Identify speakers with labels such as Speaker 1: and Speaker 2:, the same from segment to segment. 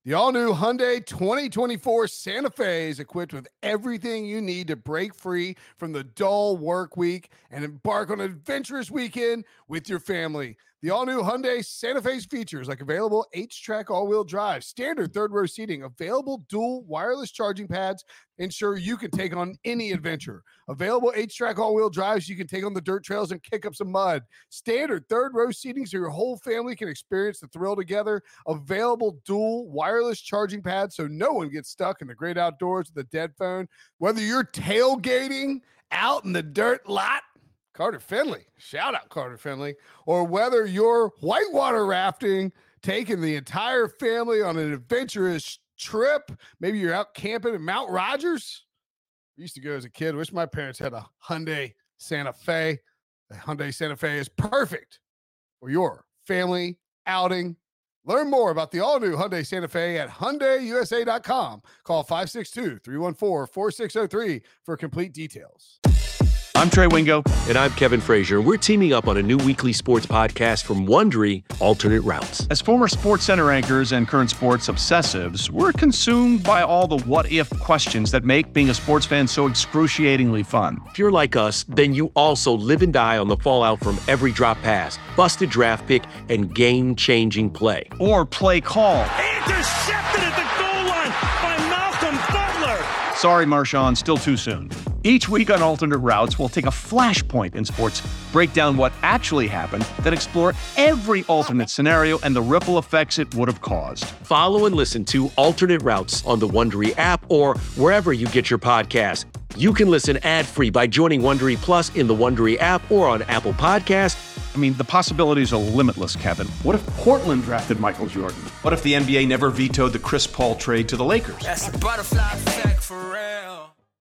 Speaker 1: The all-new Hyundai 2024 Santa Fe is equipped with everything you need to break free from the dull work week and embark on an adventurous weekend with your family. The all-new Hyundai Santa Fe's features like available H-Track all-wheel drive, standard third-row seating, available dual wireless charging pads, ensure you can take on any adventure. Available H-Track all-wheel drives so you can take on the dirt trails and kick up some mud. Standard third-row seating so your whole family can experience the thrill together. Available dual wireless charging pads so no one gets stuck in the great outdoors with a dead phone. Whether you're tailgating out in the dirt lot, Carter Finley, shout out Carter Finley, or whether you're whitewater rafting, taking the entire family on an adventurous trip, maybe you're out camping in Mount Rogers. I used to go as a kid. Wish my parents had a Hyundai Santa Fe. The Hyundai Santa Fe is perfect for your family outing. Learn more about the all-new Hyundai Santa Fe at HyundaiUSA.com. Call 562-314-4603 for complete details.
Speaker 2: I'm Trey Wingo.
Speaker 3: And I'm Kevin Frazier. We're teaming up on a new weekly sports podcast from Wondery, Alternate Routes.
Speaker 2: As former Sports Center anchors and current sports obsessives, we're consumed by all the what-if questions that make being a sports fan so excruciatingly fun.
Speaker 3: If you're like us, then you also live and die on the fallout from every drop pass, busted draft pick, and game-changing play.
Speaker 2: Or play call.
Speaker 4: Intercepted at the goal line by Malcolm Butler.
Speaker 2: Sorry, Marshawn, still too soon. Each week on Alternate Routes, we'll take a flashpoint in sports, break down what actually happened, then explore every alternate scenario and the ripple effects it would have caused.
Speaker 3: Follow and listen to Alternate Routes on the Wondery app or wherever you get your podcast. You can listen ad-free by joining Wondery Plus in the Wondery app or on Apple Podcasts.
Speaker 2: I mean, the possibilities are limitless, Kevin.
Speaker 5: What if Portland drafted Michael Jordan?
Speaker 6: What if the NBA never vetoed the Chris Paul trade to the Lakers?
Speaker 4: That's a butterfly effect for real.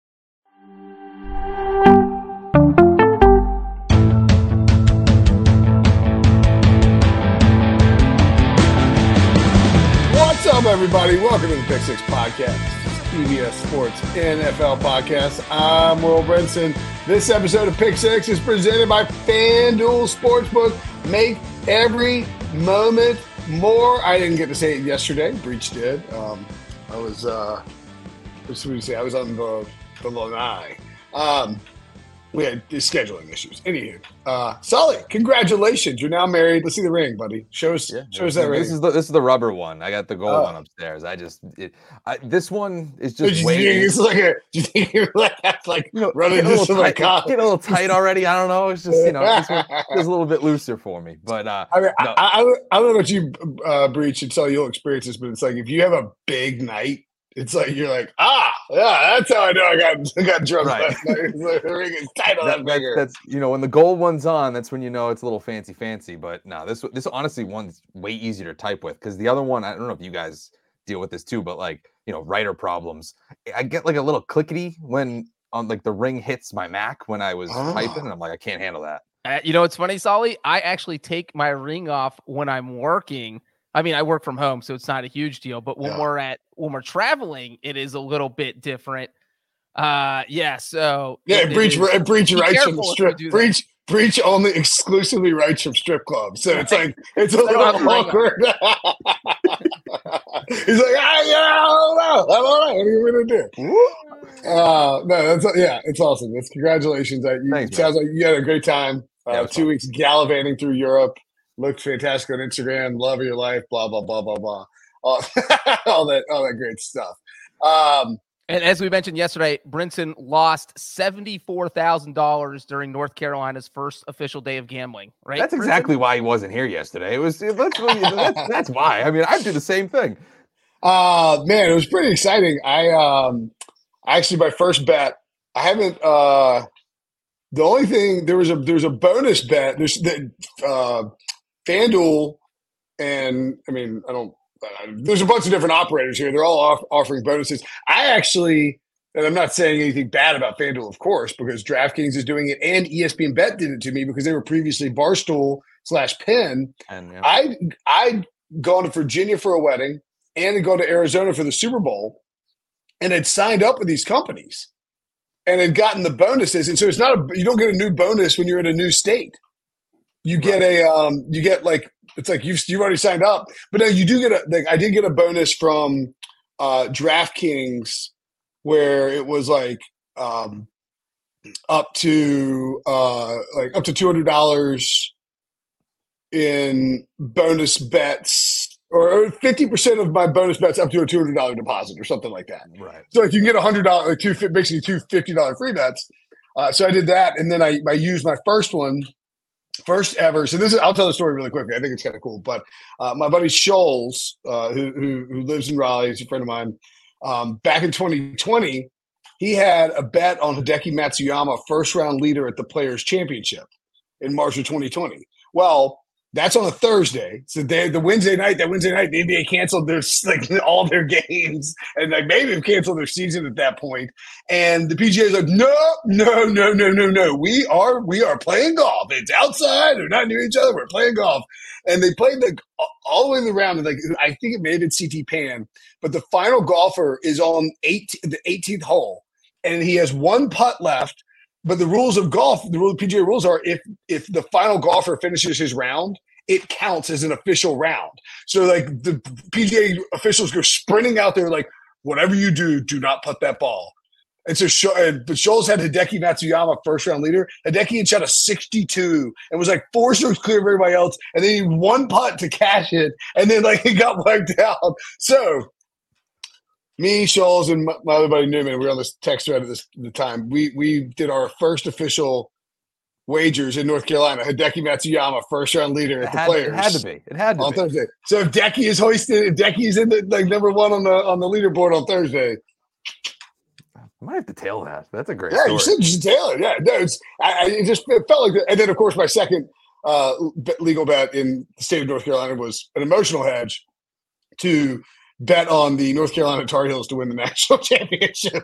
Speaker 1: What's up, everybody? Welcome to the Pick Six Podcast, CBS Sports NFL Podcast. I'm Will Brinson. This episode of Pick Six is presented by FanDuel Sportsbook. Make every moment more. I didn't get to say it yesterday. Breach did. I was, what should we say? I was on the lanai. We had scheduling issues. Anywho, Sully, congratulations! You're now married. Let's see the ring, buddy. Show us that ring.
Speaker 7: This is the rubber one. I got the gold one upstairs. This one is just way.
Speaker 1: It's like a. Do you think you're like running this with a cop?
Speaker 7: Get a little tight already. I don't know. It's just this one is a little bit looser for me. But
Speaker 1: I mean, no. I don't know what you Breach and Sully, you'll experience this, but it's like if you have a big night. It's like you're like, yeah, that's how I know I got drunk last night. The ring is tight on that finger.
Speaker 7: That's when the gold one's on, that's when you know it's a little fancy. But no, this honestly one's way easier to type with because the other one, I don't know if you guys deal with this too, but writer problems. I get like a little clickety when on the ring hits my Mac when I was typing, and I'm like, I can't handle that.
Speaker 8: It's funny, Solly. I actually take my ring off when I'm working. I mean, I work from home, so it's not a huge deal. But when we're traveling, it is a little bit different. So
Speaker 1: Breach writes from the strip. Breach only exclusively writes from strip clubs, so it's like it's a little awkward. He's like, I don't know. What are you gonna do? It's awesome. It's congratulations. It sounds like you had a great time. 2 weeks gallivanting through Europe. Looked fantastic on Instagram. Love of your life. Blah blah blah blah blah. All that great stuff.
Speaker 8: And as we mentioned yesterday, Brinson lost $74,000 during North Carolina's first official day of gambling. Right?
Speaker 7: That's exactly why he wasn't here yesterday. That's why. I mean, I'd do the same thing.
Speaker 1: Man, it was pretty exciting. I actually my first bet. I haven't. The only thing there's a bonus bet. There's FanDuel, and I mean, there's a bunch of different operators here. They're all offering bonuses. I actually, and I'm not saying anything bad about FanDuel, of course, because DraftKings is doing it, and ESPN Bet did it to me because they were previously Barstool/Penn. I'd gone to Virginia for a wedding and had gone to Arizona for the Super Bowl, and had signed up with these companies, and had gotten the bonuses. And so it's not you don't get a new bonus when you're in a new state. you get you get like, it's like you've already signed up, but no, you do get I did get a bonus from DraftKings where it was like up to $200 in bonus bets, or 50% of my bonus bets up to a $200 deposit or something like that.
Speaker 7: Right.
Speaker 1: So if you can get $100, basically two $50 free bets. So I did that, and then I used my first ever. So I'll tell the story really quickly. I think it's kind of cool. But my buddy Scholes, who lives in Raleigh, is a friend of mine. Back in 2020, he had a bet on Hideki Matsuyama, first round leader at the Players Championship in March of 2020. Well, that's on a Thursday. So the Wednesday night, the NBA canceled all their games, and maybe have canceled their season at that point. And the PGA is like, no. We are playing golf. It's outside. They're not near each other. We're playing golf. And they played all the way around. And I think it may have been CT Pan, but the final golfer is on the 18th hole, and he has one putt left. But the rules of golf, the PGA rules are if the final golfer finishes his round, it counts as an official round. So the PGA officials go sprinting out there like, whatever you do not putt that ball. And so but Scholes had Hideki Matsuyama, first round leader. Hideki had shot a 62 and was 4 strokes clear of everybody else. And then he had one putt to cash it. And then he got wiped out. So me, Scholes, and my other buddy Newman, we were on this text thread at the time. We did our first official wagers in North Carolina. Hideki Matsuyama, first round leader at the Players.
Speaker 7: It had to
Speaker 1: on
Speaker 7: be
Speaker 1: Thursday. So if Hideki is Hideki's in the number one on the leaderboard on Thursday.
Speaker 7: I might have to tail that. That's a great
Speaker 1: story.
Speaker 7: You
Speaker 1: should tail it. Yeah, no, it felt like that. And then of course my second legal bet in the state of North Carolina was an emotional hedge to bet on the North Carolina Tar Heels to win the national championship.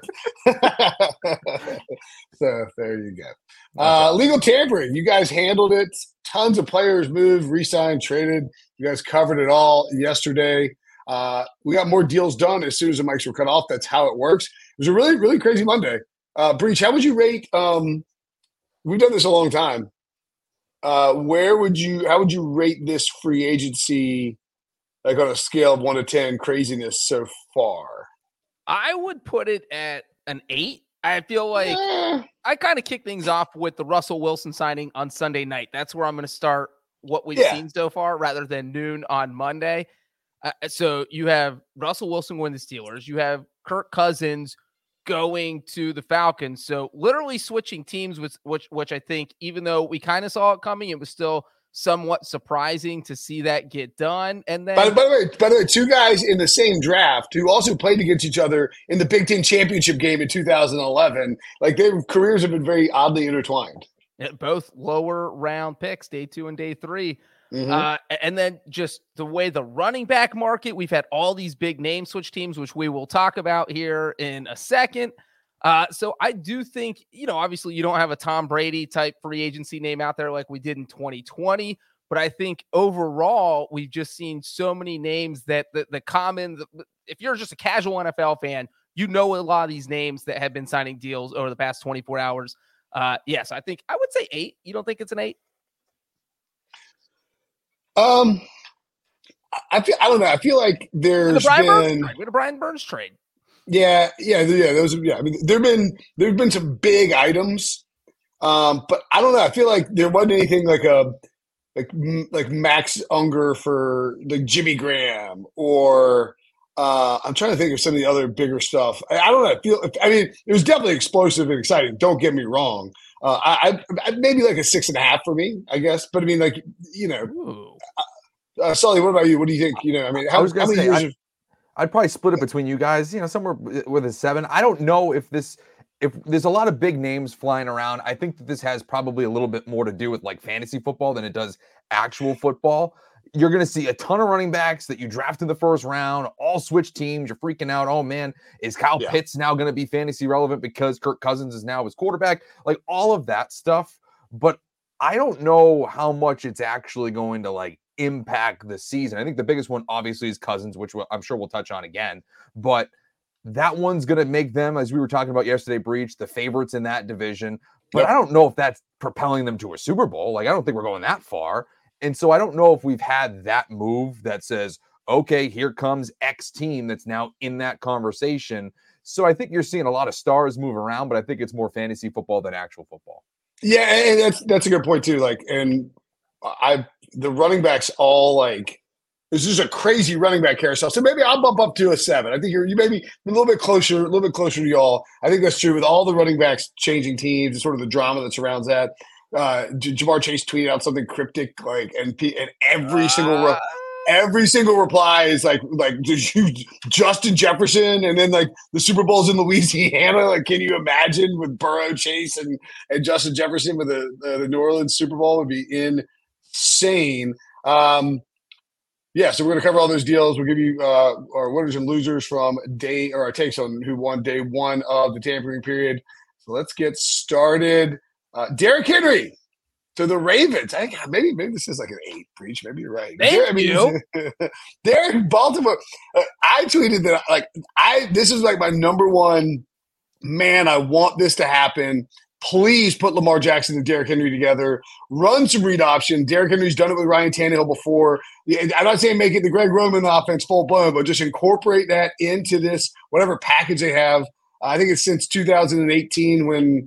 Speaker 1: So there you go. Legal tampering. You guys handled it. Tons of players moved, re-signed, traded. You guys covered it all yesterday. We got more deals done as soon as the mics were cut off. That's how it works. It was a really, really crazy Monday. Breach, how would you rate we've done this a long time. How would you rate this free agency on a scale of 1 to 10 craziness so far?
Speaker 8: I would put it at an 8. I feel like I kind of kick things off with the Russell Wilson signing on Sunday night. That's where I'm going to start what we've seen so far rather than noon on Monday. So you have Russell Wilson going to the Steelers. You have Kirk Cousins going to the Falcons. So literally switching teams, which I think, even though we kind of saw it coming, it was still somewhat surprising to see that get done. And then, by
Speaker 1: the way, two guys in the same draft who also played against each other in the Big Ten championship game in 2011. Their careers have been very oddly intertwined.
Speaker 8: Both lower round picks, day 2 and day 3.
Speaker 1: Mm-hmm.
Speaker 8: And then just the way the running back market, we've had all these big name switch teams, which we will talk about here in a second. So I do think, obviously you don't have a Tom Brady type free agency name out there like we did in 2020, but I think overall we've just seen so many names that if you're just a casual NFL fan, a lot of these names that have been signing deals over the past 24 hours. Yes, I think I would say 8. You don't think it's an 8?
Speaker 1: I don't know. I feel like there's been
Speaker 8: a Brian Burns trade.
Speaker 1: Yeah. Those, I mean, there've been some big items, but I don't know. I feel like there wasn't anything like Max Unger for Jimmy Graham, or I'm trying to think of some of the other bigger stuff. I don't know. It was definitely explosive and exciting. Don't get me wrong. I maybe a 6.5 for me, I guess. But I mean, Sully, what about you? What do you think? How many years?
Speaker 7: I'd probably split it between you guys, somewhere with a 7. I don't know if there's a lot of big names flying around. I think that this has probably a little bit more to do with fantasy football than it does actual football. You're going to see a ton of running backs that you draft in the first round, all switch teams. You're freaking out. Oh man, is Kyle Pitts now going to be fantasy relevant because Kirk Cousins is now his quarterback? All of that stuff. But I don't know how much it's actually going to impact the season. I think the biggest one obviously is Cousins, which I'm sure we'll touch on again, but that one's going to make them, as we were talking about yesterday, Breach, the favorites in that division. But I don't know if that's propelling them to a Super Bowl. Like, I don't think we're going that far. And so I don't know if we've had that move that says, okay, here comes X team that's now in that conversation. So I think you're seeing a lot of stars move around, but I think it's more fantasy football than actual football.
Speaker 1: Yeah, and that's a good point too. Like, and the running backs all like, this is a crazy running back carousel. So maybe I'll bump up to a 7. I think you may be a little bit closer to y'all. I think that's true with all the running backs changing teams and sort of the drama that surrounds that. Ja'Marr Chase tweeted out something cryptic, like, and every single reply is like Justin Jefferson, and then like the Super Bowl's in Louisiana. Like, can you imagine with Burrow, Chase, and Justin Jefferson with the New Orleans Super Bowl? Would be insane. Yeah, so we're going to cover all those deals. We'll give you our winners and losers from our takes on who won day 1 of the tampering period. So let's get started. Derrick Henry to the Ravens. Maybe this is like an 8 preach. Maybe you're right. Derrick, Baltimore. I tweeted that this is like my number one. Man, I want this to happen. Please put Lamar Jackson and Derrick Henry together. Run some read option. Derrick Henry's done it with Ryan Tannehill before. I'm not saying make it the Greg Roman offense full blown, but just incorporate that into this, whatever package they have. I think it's since 2018 when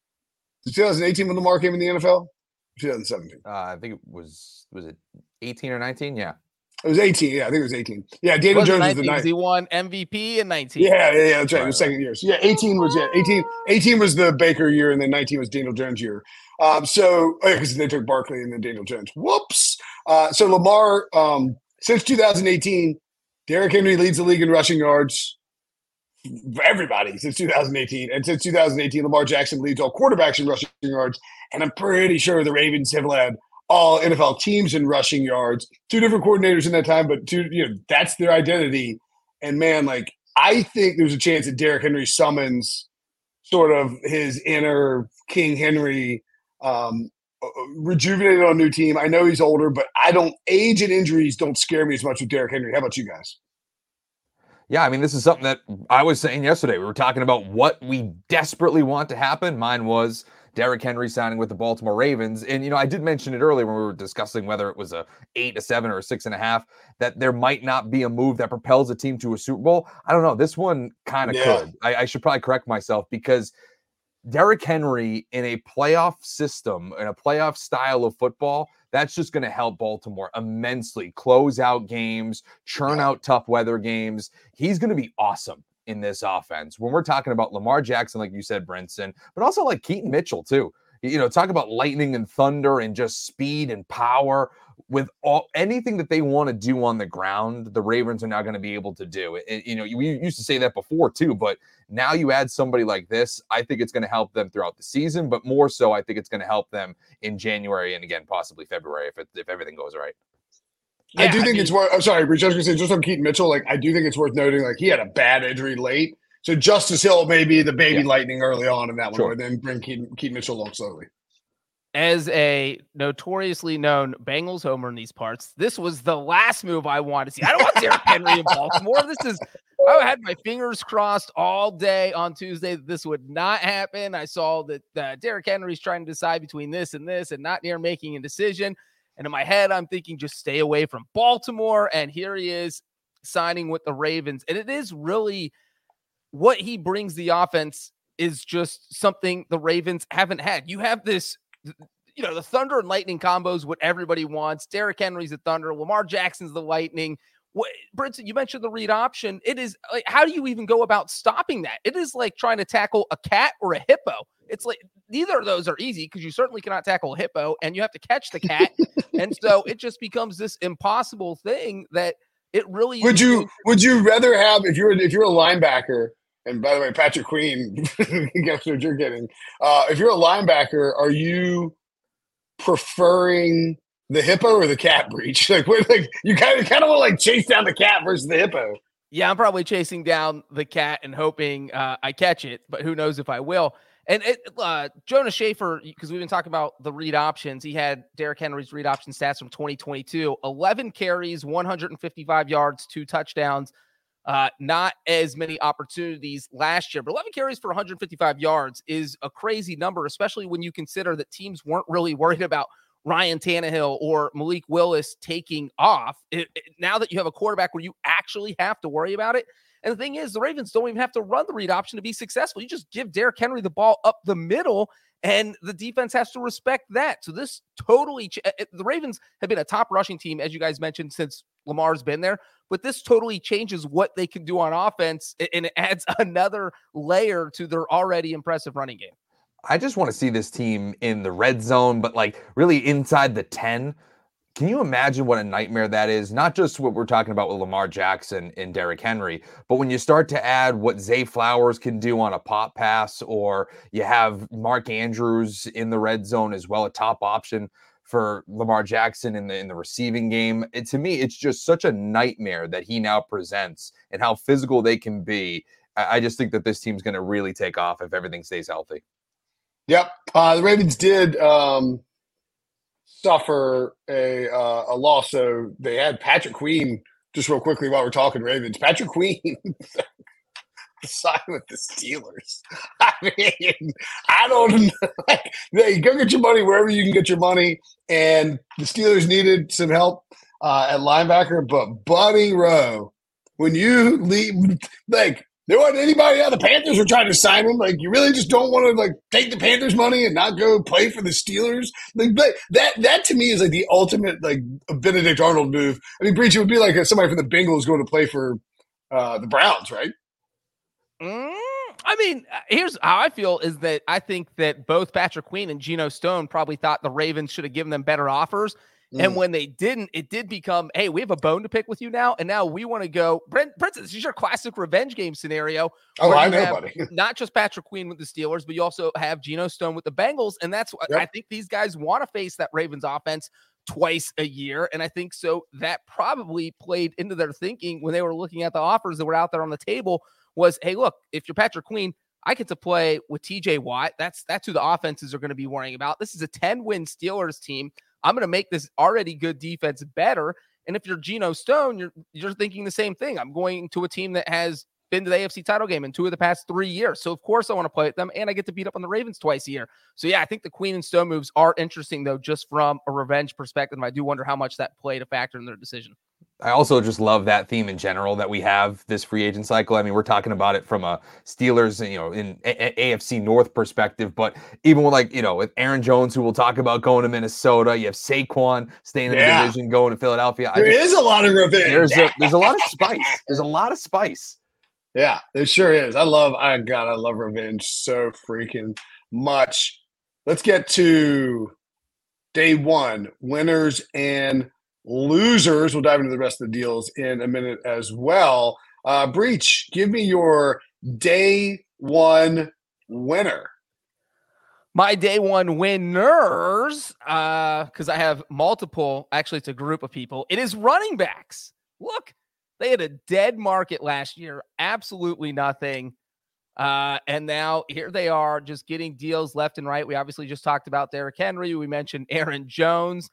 Speaker 1: Lamar came in the NFL? 2017.
Speaker 7: I think it was it 18 or 19? Yeah.
Speaker 1: It was 18. Yeah, I think it was 18. Yeah, Daniel Jones was the 9th.
Speaker 8: He won MVP in 19.
Speaker 1: Yeah, that's right. The second year. So yeah, 18 was the Baker year, and then 19 was Daniel Jones year. Because they took Barkley and then Daniel Jones. Whoops. So Lamar, since 2018, Derrick Henry leads the league in rushing yards for everybody since 2018. And since 2018, Lamar Jackson leads all quarterbacks in rushing yards. And I'm pretty sure the Ravens have led all NFL teams in rushing yards. 2 different coordinators in that time, but that's their identity. And man, like, I think there's a chance that Derrick Henry summons sort of his inner King Henry, rejuvenated on a new team. I know he's older, but age and injuries don't scare me as much with Derrick Henry. How about you guys?
Speaker 7: Yeah, I mean, this is something that I was saying yesterday. We were talking about what we desperately want to happen. Mine was Derrick Henry signing with the Baltimore Ravens. And, I did mention it earlier when we were discussing whether it was a 8, a 7, or a 6.5, that there might not be a move that propels a team to a Super Bowl. I don't know. This one kind of could. I should probably correct myself, because Derrick Henry in a playoff system, in a playoff style of football, that's just going to help Baltimore immensely. Close out games, churn out tough weather games. He's going to be awesome in this offense. When we're talking about Lamar Jackson, like you said, Brinson, but also like Keaton Mitchell too. Talk about lightning and thunder and just speed and power. With anything that they want to do on the ground, the Ravens are now going to be able to do. We used to say that before too, but now you add somebody like this, I think it's going to help them throughout the season, but more so, I think it's going to help them in January and again, possibly February if everything goes right.
Speaker 1: Yeah, I do think it's worth. I'm sorry, Rich. I was going to say just on Keaton Mitchell. Like, I do think it's worth noting, like, he had a bad injury late, so Justice Hill may be the baby lightning early on in that one, and then bring Keaton Mitchell along slowly.
Speaker 8: As a notoriously known Bengals homer in these parts, this was the last move I wanted to see. I don't want Derrick Henry in Baltimore. I had my fingers crossed all day on Tuesday that this would not happen. I saw that Derrick Henry's trying to decide between this and not near making a decision. And in my head, I'm thinking, just stay away from Baltimore. And here he is signing with the Ravens. And it is really what he brings the offense is just something the Ravens haven't had. You have this, the thunder and lightning combos, what everybody wants. Derrick Henry's the thunder. Lamar Jackson's the lightning. Brinson, you mentioned the read option. It is like, how do you even go about stopping that? It is like trying to tackle a cat or a hippo. It's like neither of those are easy, because you certainly cannot tackle a hippo and you have to catch the cat. And so it just becomes this impossible thing that it really
Speaker 1: would you rather have, if you're a linebacker, and by the way, Patrick Queen, guess what you're getting. If you're a linebacker, are you preferring the hippo or the cat breach? Like you kind of want to like chase down the cat versus the hippo.
Speaker 8: Yeah, I'm probably chasing down the cat and hoping I catch it, but who knows if I will. And Jonas Schaefer, because we've been talking about the read options, he had Derrick Henry's read option stats from 2022, 11 carries, 155 yards, 2 touchdowns. Not as many opportunities last year, but 11 carries for 155 yards is a crazy number, especially when you consider that teams weren't really worried about Ryan Tannehill or Malik Willis taking off. Now that you have a quarterback where you actually have to worry about it. And the thing is, the Ravens don't even have to run the read option to be successful. You just give Derrick Henry the ball up the middle, and the defense has to respect that. So this totally, the Ravens have been a top rushing team, as you guys mentioned, since Lamar's been there. But this totally changes what they can do on offense, and it adds another layer to their already impressive running game.
Speaker 7: I just want to see this team in the red zone, but like really inside the 10. Can you imagine what a nightmare that is? Not just what we're talking about with Lamar Jackson and Derrick Henry, but when you start to add what Zay Flowers can do on a pop pass, or you have Mark Andrews in the red zone as well, a top option for Lamar Jackson in the receiving game. To me, it's just such a nightmare that he now presents and how physical they can be. I just think that this team's going to really take off if everything stays healthy.
Speaker 9: Yep. The Ravens did suffer a loss. So they had Patrick Queen, just real quickly while we're talking Ravens. Patrick Queen signed with the Steelers. I mean, I don't like, they go get your money wherever you can get your money. And the Steelers needed some help at linebacker, but Buddy Rowe, when you leave, like, there wasn't anybody out. The Panthers were trying to sign him. Like, you really just don't want to like take the Panthers' money and not go play for the Steelers. Like, but that to me is like the ultimate like Benedict Arnold move. I mean, Breach, it would be like somebody from the Bengals going to play for the Browns, right?
Speaker 8: I mean, here's how I feel is that I think that both Patrick Queen and Geno Stone probably thought the Ravens should have given them better offers. And when they didn't, it did become, hey, we have a bone to pick with you now. And now we want to go. Prince, this is your classic revenge game scenario.
Speaker 9: Oh, I know, buddy.
Speaker 8: Not just Patrick Queen with the Steelers, but you also have Geno Stone with the Bengals. And that's what I think these guys want to face that Ravens offense twice a year. And I think so that probably played into their thinking when they were looking at the offers that were out there on the table was, hey, look, if you're Patrick Queen, I get to play with TJ Watt. That's who the offenses are going to be worrying about. This is a 10-win Steelers team. I'm going to make this already good defense better. And if you're Geno Stone, you're thinking the same thing. I'm going to a team that has been to the AFC title game in 2 of the past 3 years. So, of course, I want to play with them, and I get to beat up on the Ravens twice a year. So, yeah, I think the Queen and Stone moves are interesting, though, just from a revenge perspective. And I do wonder how much that played a factor in their decision.
Speaker 7: I also just love that theme in general that we have this free agent cycle. I mean, we're talking about it from a Steelers, in AFC North perspective, but even with with Aaron Jones, who we'll talk about going to Minnesota, you have Saquon staying in the division, going to Philadelphia.
Speaker 9: There is a lot of revenge.
Speaker 7: There's a lot of spice. There's a lot of spice.
Speaker 9: Yeah, there sure is. I love revenge so freaking much. Let's get to day one, winners and losers. We'll dive into the rest of the deals in a minute as well. Breach, give me your day one winner.
Speaker 8: My day one winners, because I have multiple, actually it's a group of people. It is running backs. Look, they had a dead market last year. Absolutely nothing. And now here they are just getting deals left and right. We obviously just talked about Derrick Henry. We mentioned Aaron Jones.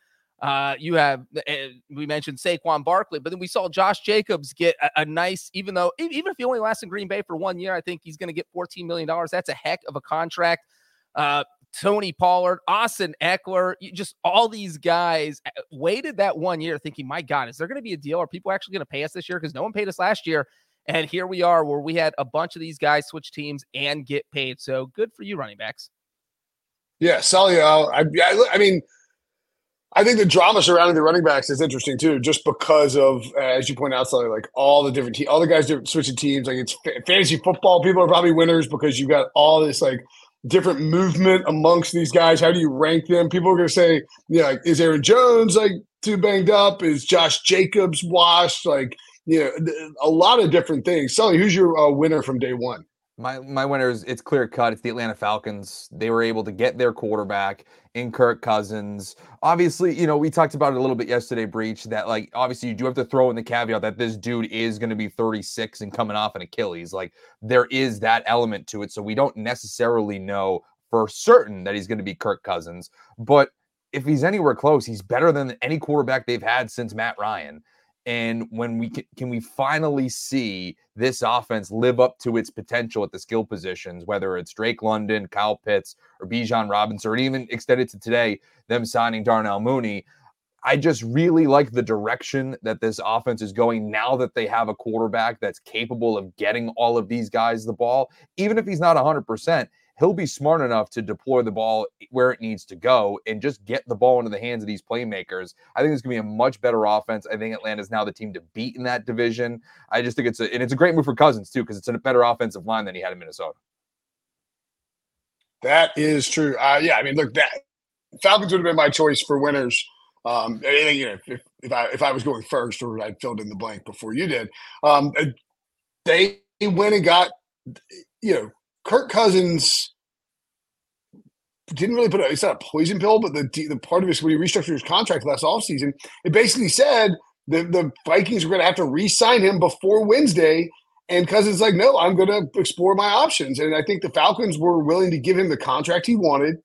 Speaker 8: We mentioned Saquon Barkley, but then we saw Josh Jacobs get a nice, even if he only lasts in Green Bay for 1 year, I think he's going to get $14 million. That's a heck of a contract. Tony Pollard, Austin Eckler, just all these guys waited that 1 year thinking, my God, is there going to be a deal? Are people actually going to pay us this year? Because no one paid us last year. And here we are where we had a bunch of these guys switch teams and get paid. So good for you, running backs.
Speaker 9: Yeah, Sully, I mean, I think the drama surrounding the running backs is interesting too, just because of, as you point out, Sully, like all the different all the guys switching teams. Like it's fantasy football. People are probably winners because you've got all this like different movement amongst these guys. How do you rank them? People are going to say, like, is Aaron Jones like too banged up? Is Josh Jacobs washed? Like, a lot of different things. Sully, who's your winner from day one?
Speaker 7: My winner is, it's clear cut. It's the Atlanta Falcons. They were able to get their quarterback in Kirk Cousins. Obviously, we talked about it a little bit yesterday, Breach, that like, obviously you do have to throw in the caveat that this dude is going to be 36 and coming off an Achilles. Like there is that element to it. So we don't necessarily know for certain that he's going to be Kirk Cousins, but if he's anywhere close, he's better than any quarterback they've had since Matt Ryan. And when we finally see this offense live up to its potential at the skill positions, whether it's Drake London, Kyle Pitts, or Bijan Robinson, or even extended to today, them signing Darnell Mooney, I just really like the direction that this offense is going now that they have a quarterback that's capable of getting all of these guys the ball. Even if he's not 100%, he'll be smart enough to deploy the ball where it needs to go and just get the ball into the hands of these playmakers. I think it's going to be a much better offense. I think Atlanta's now the team to beat in that division. I just think it's a great move for Cousins too, because it's a better offensive line than he had in Minnesota.
Speaker 9: That is true. Yeah, I mean, look, that Falcons would have been my choice for winners. If I was going first, or I filled in the blank before you did, they went and got, Kirk Cousins didn't really it's not a poison pill, but the part of it, when he restructured his contract last offseason, it basically said the Vikings were going to have to re-sign him before Wednesday. And Cousins like, no, I'm going to explore my options. And I think the Falcons were willing to give him the contract he wanted.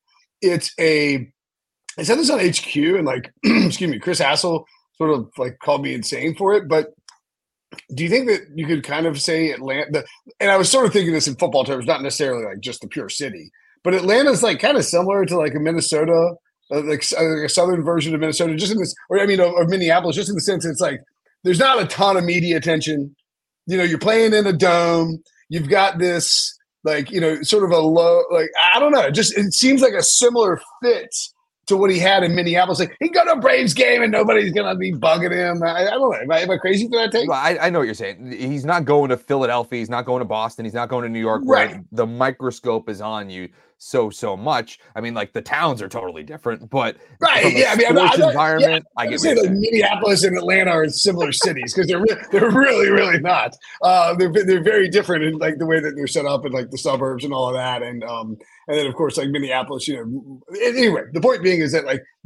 Speaker 9: I said this on HQ, and excuse me, Chris Hassel sort of called me insane for it. But do you think that you could kind of say Atlanta? And I was sort of thinking this in football terms, not necessarily just the pure city, but Atlanta's kind of similar to a Minnesota, a southern version of Minnesota, just in this, or Minneapolis, just in the sense it's there's not a ton of media attention. You're playing in a dome. You've got this sort of a low, I don't know. It seems like a similar fit to what he had in Minneapolis. He can go to a Braves game and nobody's going to be bugging him. I don't know. Am I crazy for that take?
Speaker 7: Well, I know what you're saying. He's not going to Philadelphia. He's not going to Boston. He's not going to New York.
Speaker 9: Right.
Speaker 7: Where the microscope is on you so much. I mean, the towns are totally different, but
Speaker 9: right.
Speaker 7: Yeah. Environment.
Speaker 9: I get say Minneapolis and Atlanta are similar cities because they're really, really not. They're very different in the way that they're set up in the suburbs and all of that. And then of course Minneapolis, anyway, the point being is that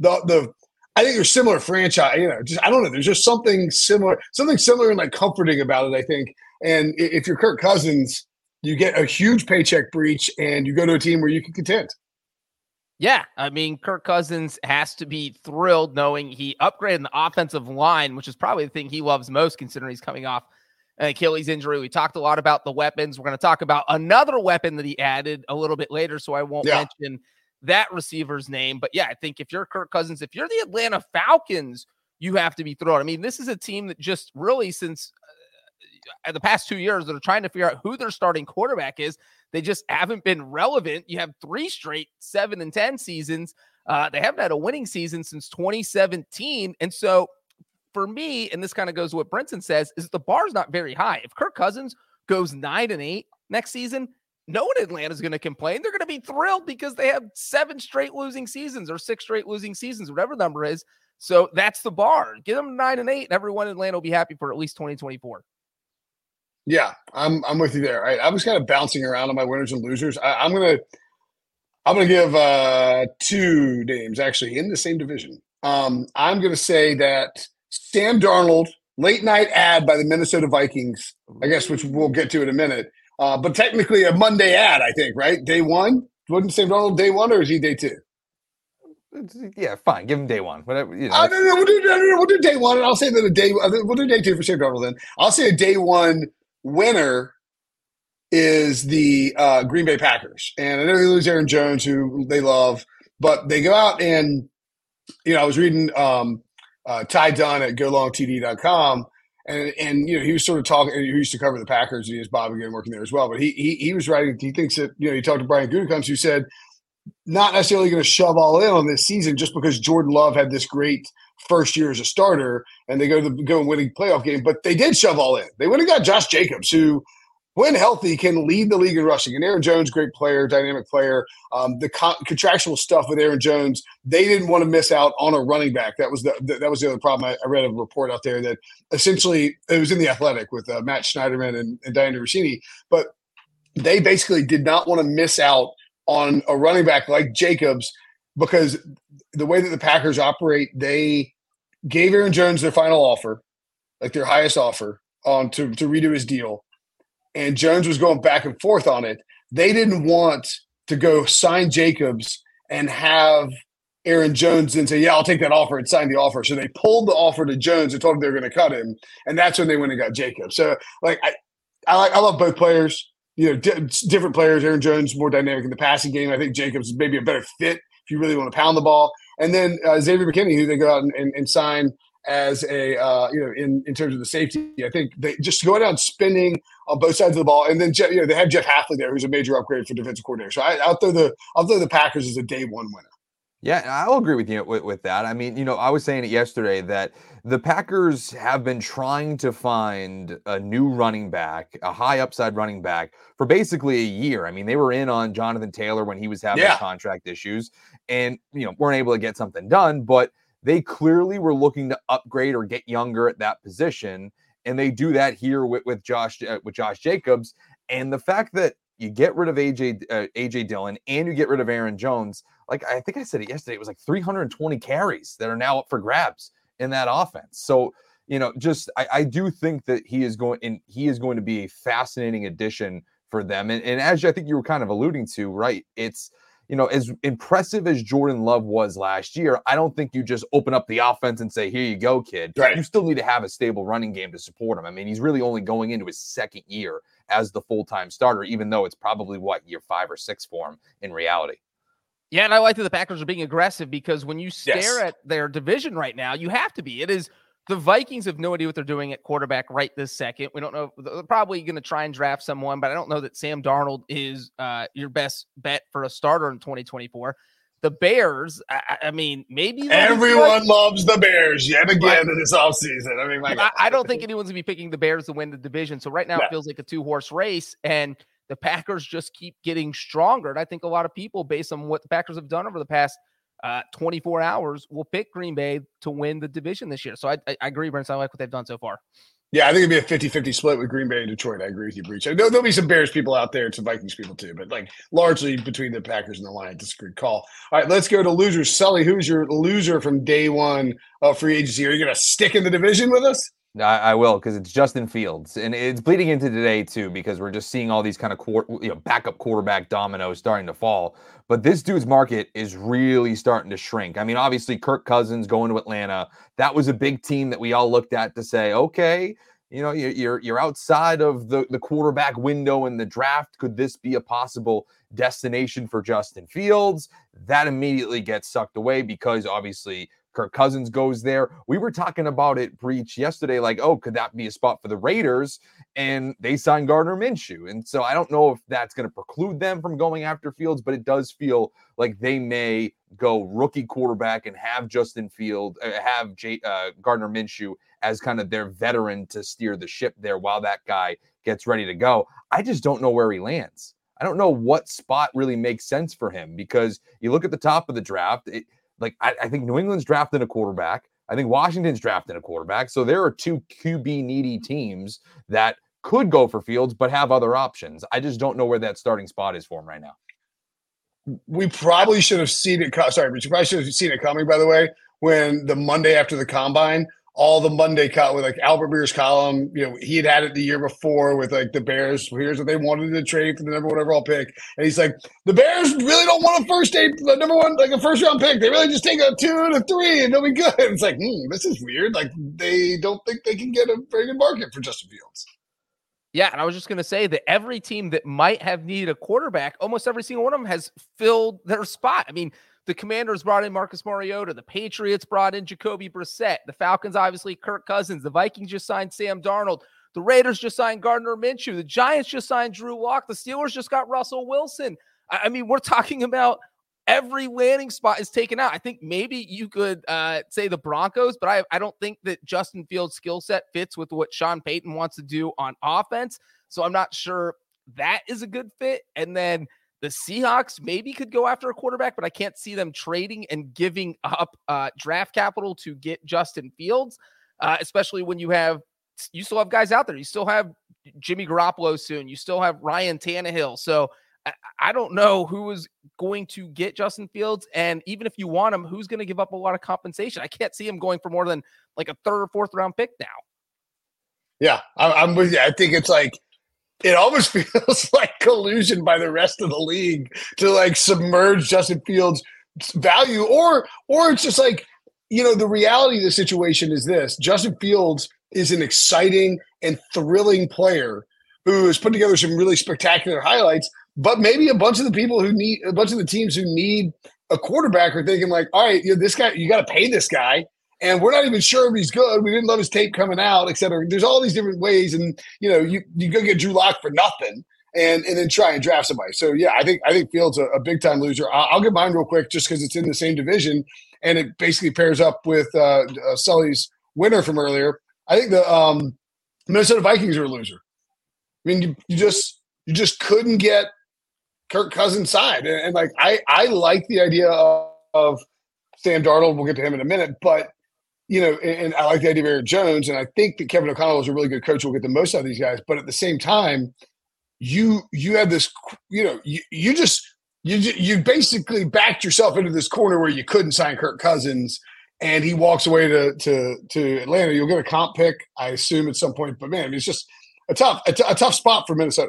Speaker 9: I think they're similar franchise, I don't know. There's just something similar and comforting about it, I think. And if you're Kirk Cousins, you get a huge paycheck breach and you go to a team where you can contend.
Speaker 8: Yeah. I mean, Kirk Cousins has to be thrilled knowing he upgraded the offensive line, which is probably the thing he loves most considering he's coming off an Achilles injury. We talked a lot about the weapons. We're going to talk about another weapon that he added a little bit later, so I won't mention that receiver's name. But yeah, I think if you're Kirk Cousins, if you're the Atlanta Falcons, you have to be thrilled. I mean, this is a team that just really since the past 2 years that are trying to figure out who their starting quarterback is. They just haven't been relevant. You have 3 straight 7-10 seasons. They haven't had a winning season since 2017. And so for me, and this kind of goes to what Brinson says, is the bar's not very high. If Kirk Cousins goes 9-8 next season, no one in Atlanta is going to complain. They're going to be thrilled because they have 7 straight losing seasons or 6 straight losing seasons, whatever the number is. So that's the bar. Give them 9-8, and everyone in Atlanta will be happy for at least 2024.
Speaker 9: Yeah, I'm with you there. I was kind of bouncing around on my winners and losers. I'm gonna give 2 names actually in the same division. I'm gonna say that Sam Darnold, late night ad by the Minnesota Vikings, I guess, which we'll get to in a minute. But technically a Monday ad, I think, right? Day 1? Wasn't Sam Darnold day 1 or is he day 2?
Speaker 7: Yeah, fine. Give him day 1. Whatever.
Speaker 9: No, we'll do day 1, and I'll say that we'll do day 2 for Sam Darnold. Then I'll say a day 1 winner is the Green Bay Packers. And I know they lose Aaron Jones, who they love, but they go out and, I was reading Ty Dunn at golongtd.com, and he was sort of talking, he used to cover the Packers, he has Bob again working there as well, but he was writing, he thinks that, he talked to Brian Gutekunst, who said, not necessarily going to shove all in on this season just because Jordan Love had this great first year as a starter and they go and winning playoff game, but they did shove all in. They went and got Josh Jacobs, who, when healthy, can lead the league in rushing. And Aaron Jones, great player, dynamic player. The contractual stuff with Aaron Jones, they didn't want to miss out on a running back. That was the other problem. I read a report out there that essentially it was in The Athletic with Matt Schneiderman and Dianna Russini, but they basically did not want to miss out on a running back like Jacobs because the way that the Packers operate, they gave Aaron Jones their final offer, like their highest offer, to redo his deal. And Jones was going back and forth on it. They didn't want to go sign Jacobs and have Aaron Jones didn't say, yeah, I'll take that offer and sign the offer. So they pulled the offer to Jones and told him they were going to cut him. And that's when they went and got Jacobs. So like, I love both players, different players. Aaron Jones more dynamic in the passing game. I think Jacobs is maybe a better fit if you really want to pound the ball. And then Xavier McKinney, who they go out and sign as a, in terms of the safety. I think they just go down spending on both sides of the ball. And then, they have Jeff Hafley there, who's a major upgrade for defensive coordinator. So I'll throw the Packers as a day one winner.
Speaker 7: Yeah, I'll agree with you with that. I mean, I was saying it yesterday that the Packers have been trying to find a new running back, a high upside running back for basically a year. I mean, they were in on Jonathan Taylor when he was having contract issues and, weren't able to get something done, but they clearly were looking to upgrade or get younger at that position. And they do that here with Josh Jacobs. And the fact that you get rid of AJ Dillon and you get rid of Aaron Jones, like I think I said it yesterday, it was like 320 carries that are now up for grabs in that offense. So, I do think that he is going to be a fascinating addition for them. And as I think you were kind of alluding to, right, it's, as impressive as Jordan Love was last year, I don't think you just open up the offense and say, here you go, kid. Right. You still need to have a stable running game to support him. I mean, he's really only going into his second year as the full-time starter, even though it's probably year 5 or 6 for him in reality.
Speaker 8: Yeah, and I like that the Packers are being aggressive because when you stare at their division right now, you have to be. It is the Vikings have no idea what they're doing at quarterback right this second. We don't know. They're probably going to try and draft someone, but I don't know that Sam Darnold is your best bet for a starter in 2024. The Bears, I mean, maybe
Speaker 9: everyone loves the Bears yet again in this offseason. I mean,
Speaker 8: I don't think anyone's going to be picking the Bears to win the division. So right now it feels like a 2-horse race, and the Packers just keep getting stronger. And I think a lot of people, based on what the Packers have done over the past 24 hours, will pick Green Bay to win the division this year. So I agree, Brent. I like what they've done so far.
Speaker 9: Yeah, I think it'd be a 50-50 split with Green Bay and Detroit. I agree with you, Breach. There'll be some Bears people out there, some Vikings people too, but largely between the Packers and the Lions, it's a good call. All right, let's go to losers. Sully, who's your loser from day one of free agency? Are you going to stick in the division with us?
Speaker 7: I will, because it's Justin Fields, and it's bleeding into today too, because we're just seeing all these kind of backup quarterback dominoes starting to fall. But this dude's market is really starting to shrink. I mean, obviously Kirk Cousins going to Atlanta, that was a big team that we all looked at to say, okay, you're outside of the quarterback window in the draft. Could this be a possible destination for Justin Fields? That immediately gets sucked away because obviously Kirk Cousins goes there. We were talking about it, Breach, yesterday, could that be a spot for the Raiders? And they signed Gardner Minshew. And so I don't know if that's going to preclude them from going after Fields, but it does feel like they may go rookie quarterback and have Justin Fields, Gardner Minshew as kind of their veteran to steer the ship there while that guy gets ready to go. I just don't know where he lands. I don't know what spot really makes sense for him because you look at the top of the draft, I think New England's drafting a quarterback. I think Washington's drafting a quarterback. So there are 2 QB needy teams that could go for Fields, but have other options. I just don't know where that starting spot is for him right now.
Speaker 9: We probably should have seen it. Sorry, but you probably should have seen it coming, by the way, when the Monday after the combine, all the Monday cut with Albert Breer's column, he had it the year before with the Bears. Here's what they wanted to trade for the number 1 overall pick. And he's like, the Bears really don't want a first round pick. They really just take a 2 and a 3 and they'll be good. It's like, this is weird. They don't think they can get a very good market for Justin Fields.
Speaker 8: Yeah, and I was just going to say that every team that might have needed a quarterback, almost every single one of them has filled their spot. I mean, the Commanders brought in Marcus Mariota. The Patriots brought in Jacoby Brissett. The Falcons, obviously, Kirk Cousins. The Vikings just signed Sam Darnold. The Raiders just signed Gardner Minshew. The Giants just signed Drew Lock. The Steelers just got Russell Wilson. I mean, we're talking about every landing spot is taken out. I think maybe you could say the Broncos, but I don't think that Justin Fields' skill set fits with what Sean Payton wants to do on offense. So I'm not sure that is a good fit. And then the Seahawks maybe could go after a quarterback, but I can't see them trading and giving up draft capital to get Justin Fields, especially when you still have guys out there. You still have Jimmy Garoppolo soon. You still have Ryan Tannehill. So I don't know who is going to get Justin Fields. And even if you want him, who's going to give up a lot of compensation? I can't see him going for more than a 3rd or 4th round pick now.
Speaker 9: Yeah, I'm with you. I think it's it almost feels like collusion by the rest of the league to submerge Justin Fields value, or it's just like, the reality of the situation is this: Justin Fields is an exciting and thrilling player who has put together some really spectacular highlights, but maybe a bunch of the teams who need a quarterback are thinking like, all right, this guy, you got to pay this guy. And we're not even sure if he's good. We didn't love his tape coming out, et cetera. There's all these different ways. And, you go get Drew Lock for nothing and then try and draft somebody. So, yeah, I think Fields a big time loser. I'll get mine real quick just because it's in the same division. And it basically pairs up with Sully's winner from earlier. I think the Minnesota Vikings are a loser. I mean, you just couldn't get Kirk Cousins signed. And like, I like the idea of Sam Darnold. We'll get to him in a minute. But, and I like the idea of Aaron Jones. And I think that Kevin O'Connell is a really good coach. We'll get the most out of these guys. But at the same time, you have this, you basically backed yourself into this corner where you couldn't sign Kirk Cousins, and he walks away to Atlanta. You'll get a comp pick, I assume, at some point. But man, I mean, it's just a tough spot for Minnesota.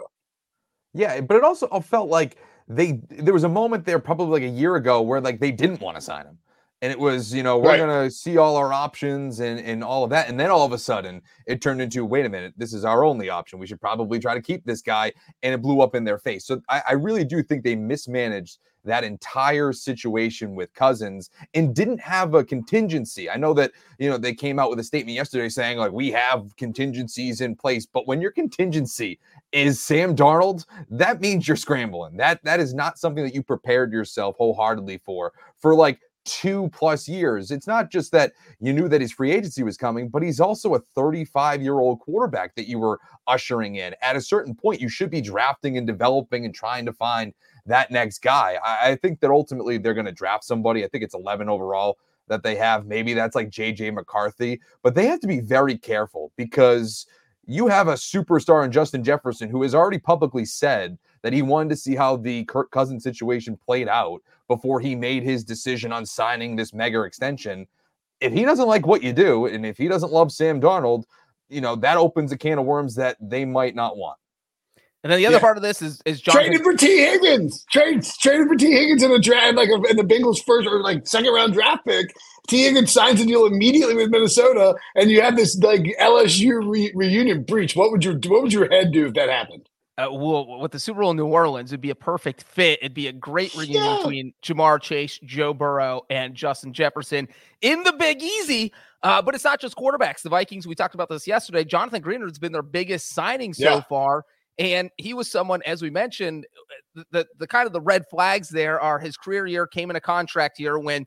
Speaker 7: Yeah, but it also felt like there was a moment there probably like a year ago where like they didn't want to sign him. And it was, we're going to see all our options and all of that. And then all of a sudden it turned into, wait a minute, this is our only option. We should probably try to keep this guy. And it blew up in their face. So I really do think they mismanaged that entire situation with Cousins and didn't have a contingency. I know that, they came out with a statement yesterday saying like, we have contingencies in place, but when your contingency is Sam Darnold, that means you're scrambling. That is not something that you prepared yourself wholeheartedly for like 2+ years. It's not just that you knew that his free agency was coming, but he's also a 35-year-old quarterback that you were ushering in. At a certain point, you should be drafting and developing and trying to find that next guy. I think that ultimately they're going to draft somebody. I think it's 11 overall that they have. Maybe that's like JJ McCarthy, but they have to be very careful because you have a superstar in Justin Jefferson who has already publicly said that he wanted to see how the Kirk Cousins situation played out before he made his decision on signing this mega extension. If he doesn't like what you do, and if he doesn't love Sam Darnold, that opens a can of worms that they might not want.
Speaker 8: And then the other part of this is Jonathan.
Speaker 9: Traded for T. Higgins. Traded for T. Higgins in a draft, in the Bengals' first or second round draft pick. T. Higgins signs a deal immediately with Minnesota, and you have this LSU reunion breach. What would your head do if that happened?
Speaker 8: Well, with the Super Bowl in New Orleans, it'd be a perfect fit. It'd be a great reunion between Jamar Chase, Joe Burrow, and Justin Jefferson in the Big Easy. But it's not just quarterbacks. The Vikings, we talked about this yesterday. Jonathan Greenard's been their biggest signing so far. And he was someone, as we mentioned, the kind of the red flags there are his career year came in a contract year when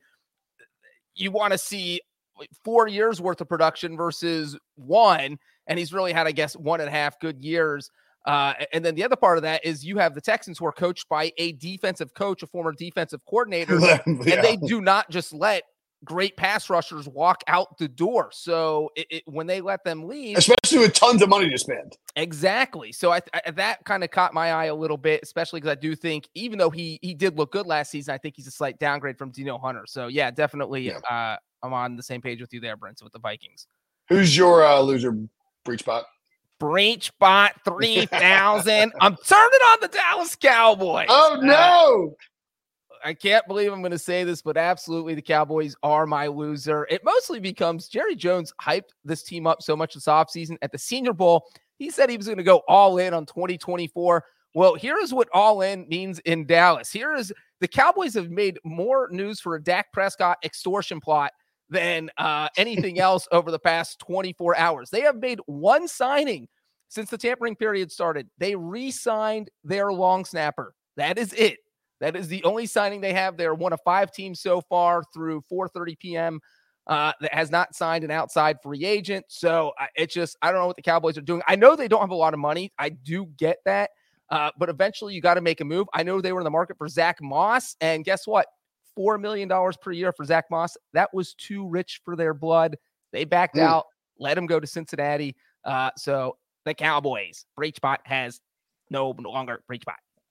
Speaker 8: you want to see 4 years worth of production versus 1. And he's really had, I guess, 1.5 good years. And then the other part of that is you have the Texans who are coached by a defensive coach, a former defensive coordinator, and they do not just let great pass rushers walk out the door. So when they let them leave,
Speaker 9: especially with tons of money to spend.
Speaker 8: Exactly. So I that kind of caught my eye a little bit, especially because I do think even though he did look good last season, I think he's a slight downgrade from Danielle Hunter. So yeah, definitely. Yeah. I'm on the same page with you there, Brent, with the Vikings.
Speaker 9: Who's your loser breach bot?
Speaker 8: Breachbot 3000. I'm turning on the Dallas Cowboys.
Speaker 9: Oh no.
Speaker 8: I can't believe I'm going to say this, but absolutely the Cowboys are my loser. It mostly becomes Jerry Jones hyped this team up so much this offseason. At the Senior Bowl, he said he was going to go all in on 2024. Well, here is what all in means in Dallas. Here is the Cowboys have made more news for a Dak Prescott extortion plot than anything else over the past 24 hours. They have made one signing since the tampering period started. They re-signed their long snapper. That is it. That is the only signing they have. They're one of 5 teams so far through 4:30 p.m. That has not signed an outside free agent. So I don't know what the Cowboys are doing. I know they don't have a lot of money. I do get that. But eventually you got to make a move. I know they were in the market for Zach Moss. And guess what? $4 million per year for Zach Moss. That was too rich for their blood. They backed out, let him go to Cincinnati. So the Cowboys, Breachbot has no longer Breachbot.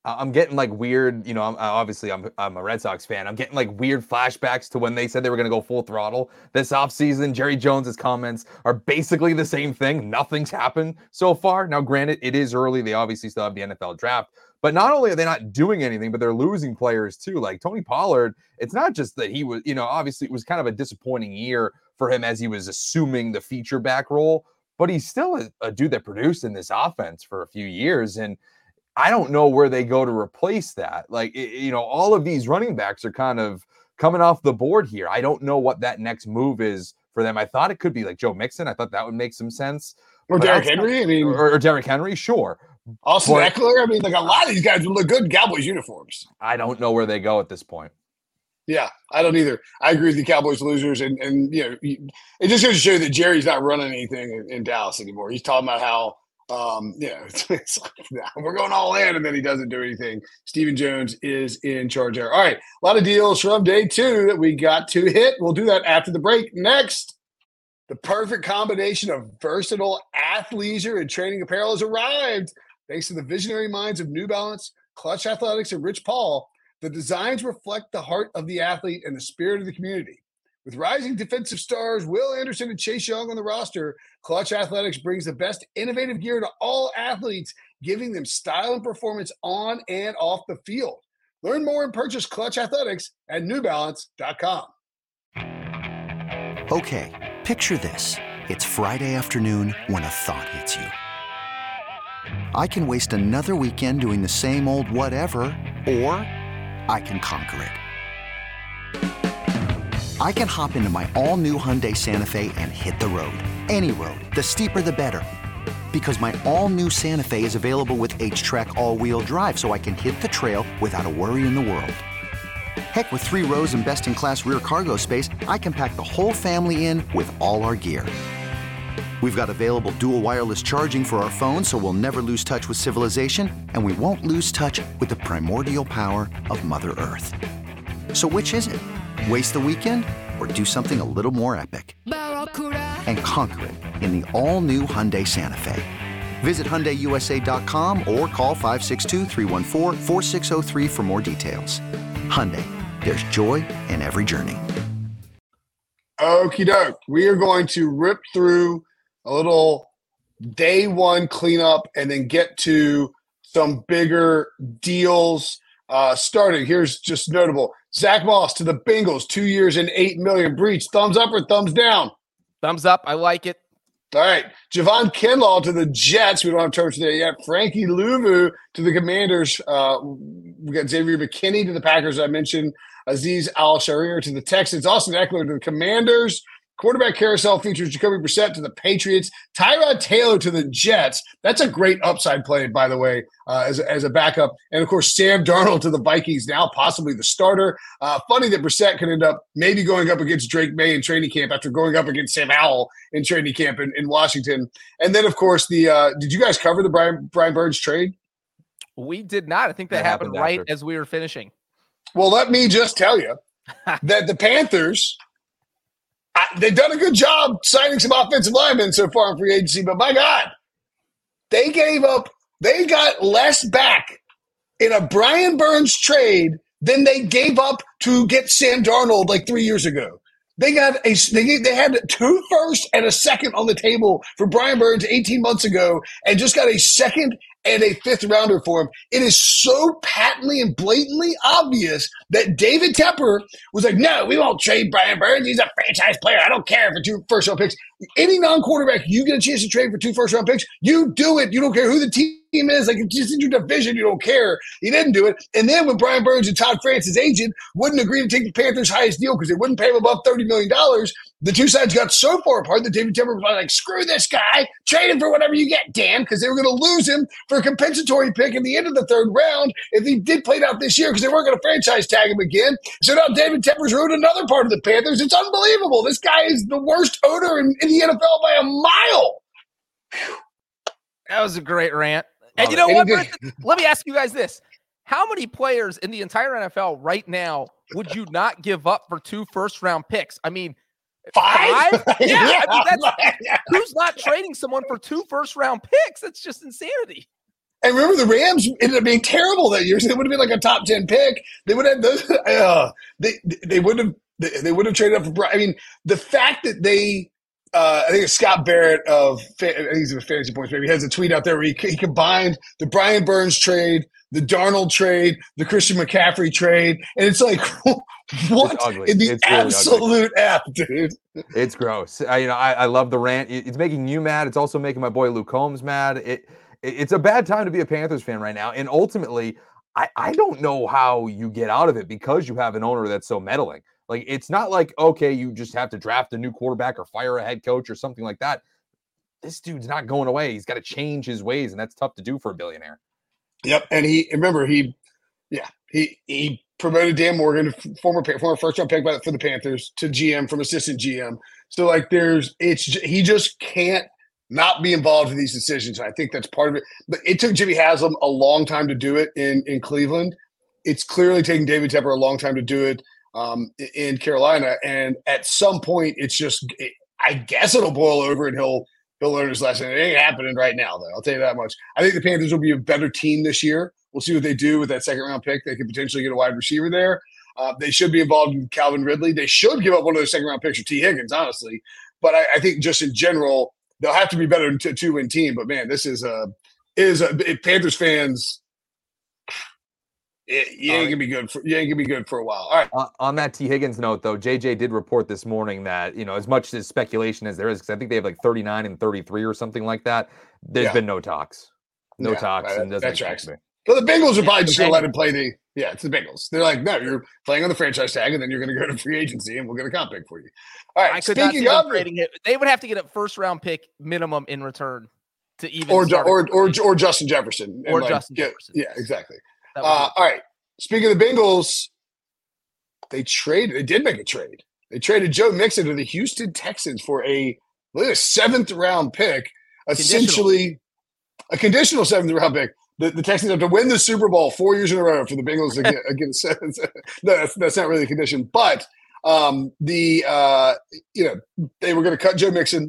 Speaker 7: I'm getting like weird, I'm a Red Sox fan. I'm getting like weird flashbacks to when they said they were going to go full throttle this offseason. Jerry Jones's comments are basically the same thing. Nothing's happened so far. Now, granted, it is early. They obviously still have the NFL draft. But not only are they not doing anything, but they're losing players too. Like Tony Pollard, it's not just that he was, obviously it was kind of a disappointing year for him as he was assuming the feature back role, but he's still a dude that produced in this offense for a few years. And I don't know where they go to replace that. Like, all of these running backs are kind of coming off the board here. I don't know what that next move is for them. I thought it could be like Joe Mixon. I thought that would make some sense.
Speaker 9: Or Derrick Henry.
Speaker 7: Or Derrick Henry, sure.
Speaker 9: Austin Eckler. Like a lot of these guys would look good in Cowboys uniforms.
Speaker 7: I don't know where they go at this point.
Speaker 9: Yeah, I don't either. I agree with the Cowboys losers. And it just goes to show you that Jerry's not running anything in Dallas anymore. He's talking about how, it's like, we're going all in, and then he doesn't do anything. Stephen Jones is in charge there. All right, a lot of deals from day 2 that we got to hit. We'll do that after the break. Next, the perfect combination of versatile athleisure and training apparel has arrived. Thanks to the visionary minds of New Balance, Clutch Athletics, and Rich Paul, the designs reflect the heart of the athlete and the spirit of the community. With rising defensive stars Will Anderson and Chase Young on the roster, Clutch Athletics brings the best innovative gear to all athletes, giving them style and performance on and off the field. Learn more and purchase Clutch Athletics at newbalance.com.
Speaker 10: Okay, picture this. It's Friday afternoon when a thought hits you. I can waste another weekend doing the same old whatever, or I can conquer it. I can hop into my all-new Hyundai Santa Fe and hit the road. Any road. The steeper, the better. Because my all-new Santa Fe is available with H-Track all-wheel drive, so I can hit the trail without a worry in the world. Heck, with 3 rows and best-in-class rear cargo space, I can pack the whole family in with all our gear. We've got available dual wireless charging for our phones, so we'll never lose touch with civilization, and we won't lose touch with the primordial power of Mother Earth. So which is it? Waste the weekend or do something a little more epic? And conquer it in the all-new Hyundai Santa Fe. Visit HyundaiUSA.com or call 562-314-4603 for more details. Hyundai, there's joy in every journey.
Speaker 9: Okie doke. We are going to rip through a little day 1 cleanup and then get to some bigger deals. Starting, here's just notable. Zach Moss to the Bengals, 2 years and $8 million. Breach, thumbs up or thumbs down?
Speaker 8: Thumbs up. I like it.
Speaker 9: All right. Javon Kinlaw to the Jets. We don't have terms today yet. Frankie Louvu to the Commanders. We got Xavier McKinney to the Packers. I mentioned Azeez Al-Shaair to the Texans. Austin Eckler to the Commanders. Quarterback carousel features Jacoby Brissett to the Patriots. Tyrod Taylor to the Jets. That's a great upside play, by the way, as a backup. And, of course, Sam Darnold to the Vikings, now possibly the starter. Funny that Brissett could end up maybe going up against Drake May in training camp after going up against Sam Howell in training camp in Washington. And then, of course, did you guys cover the Brian Burns trade?
Speaker 8: We did not. I think that happened right as we were finishing.
Speaker 9: Well, let me just tell you that the Panthers – they've done a good job signing some offensive linemen so far in free agency, but my God, they got less back in a Brian Burns trade than they gave up to get Sam Darnold like 3 years ago. They had 2 firsts and a second on the table for Brian Burns 18 months ago and just got a second and a 5th rounder for him. It is so patently and blatantly obvious that David Tepper was like, no, we won't trade Brian Burns. He's a franchise player. I don't care for 2 first-round picks. Any non-quarterback you get a chance to trade for 2 first-round picks, you do it. You don't care who the team is. Like, it's just in your division. You don't care. He didn't do it. And then when Brian Burns and Todd France's agent wouldn't agree to take the Panthers' highest deal because they wouldn't pay him above $30 million, the two sides got so far apart that David Tepper was like, screw this guy. Trade him for whatever you get, Dan, because they were going to lose him for a compensatory pick at the end of the 3rd round if he did play it out this year because they weren't going to franchise tag him again. So now David Tepper's ruined another part of the Panthers. It's unbelievable. This guy is the worst owner in the NFL by a mile.
Speaker 8: That was a great rant. And you know what? Let me ask you guys this. How many players in the entire NFL right now would you not give up for 2 first-round picks? I mean, 5? Yeah. I mean, who's not trading someone for 2 first-round picks? That's just insanity.
Speaker 9: And remember, the Rams ended up being terrible that year. So they would have been like a top 10 pick. They would have those. They would have traded up for. I mean, the fact that they, I think it's Scott Barrett of, I think he's a Fantasy Points, maybe, he has a tweet out there where he combined the Brian Burns trade, the Darnold trade, the Christian McCaffrey trade, and it's like, what in the absolute F, dude?
Speaker 7: It's gross. I love the rant. It's making you mad. It's also making my boy Luke Combs mad. It's a bad time to be a Panthers fan right now. And ultimately, I don't know how you get out of it because you have an owner that's so meddling. Like, it's not like, okay, you just have to draft a new quarterback or fire a head coach or something like that. This dude's not going away. He's got to change his ways, and that's tough to do for a billionaire. Yep.
Speaker 9: And he promoted Dan Morgan, former first-round pick for the Panthers, to GM from assistant GM. So, like, he just can't not be involved in these decisions. I think that's part of it. But it took Jimmy Haslam a long time to do it in Cleveland. It's clearly taking David Tepper a long time to do it in Carolina. And at some point, it's just I guess it'll boil over and he'll learn his lesson. It ain't happening right now, though. I'll tell you that much. I think the Panthers will be a better team this year. We'll see what they do with that second-round pick. They could potentially get a wide receiver there. They should be involved in Calvin Ridley. They should give up one of those second-round picks for T. Higgins, honestly. But I think just in general, they'll have to be better than a two-win team. But, man, this is a Panthers fans – you ain't gonna be good for a while. All right.
Speaker 7: On that T. Higgins note, though, JJ did report this morning that, as much as speculation as there is, because I think they have like 39 and 33 or something like that. There's been no talks, talks, and doesn't tracks me.
Speaker 9: But the Bengals are probably just gonna let him play it's the Bengals. They're like, no, you're playing on the franchise tag, and then you're gonna go to free agency, and we'll get a comp pick for you. All right.
Speaker 8: I could not see them trading it. They would have to get a first-round pick minimum in return to even
Speaker 9: or Justin Jefferson Jefferson. Yeah, exactly. All right. Speaking of the Bengals, they did make a trade. They traded Joe Mixon to the Houston Texans for a 7th-round pick, essentially a conditional 7th-round pick. The Texans have to win the Super Bowl 4 years in a row for the Bengals to get against. No, that's not really a condition, but they were going to cut Joe Mixon.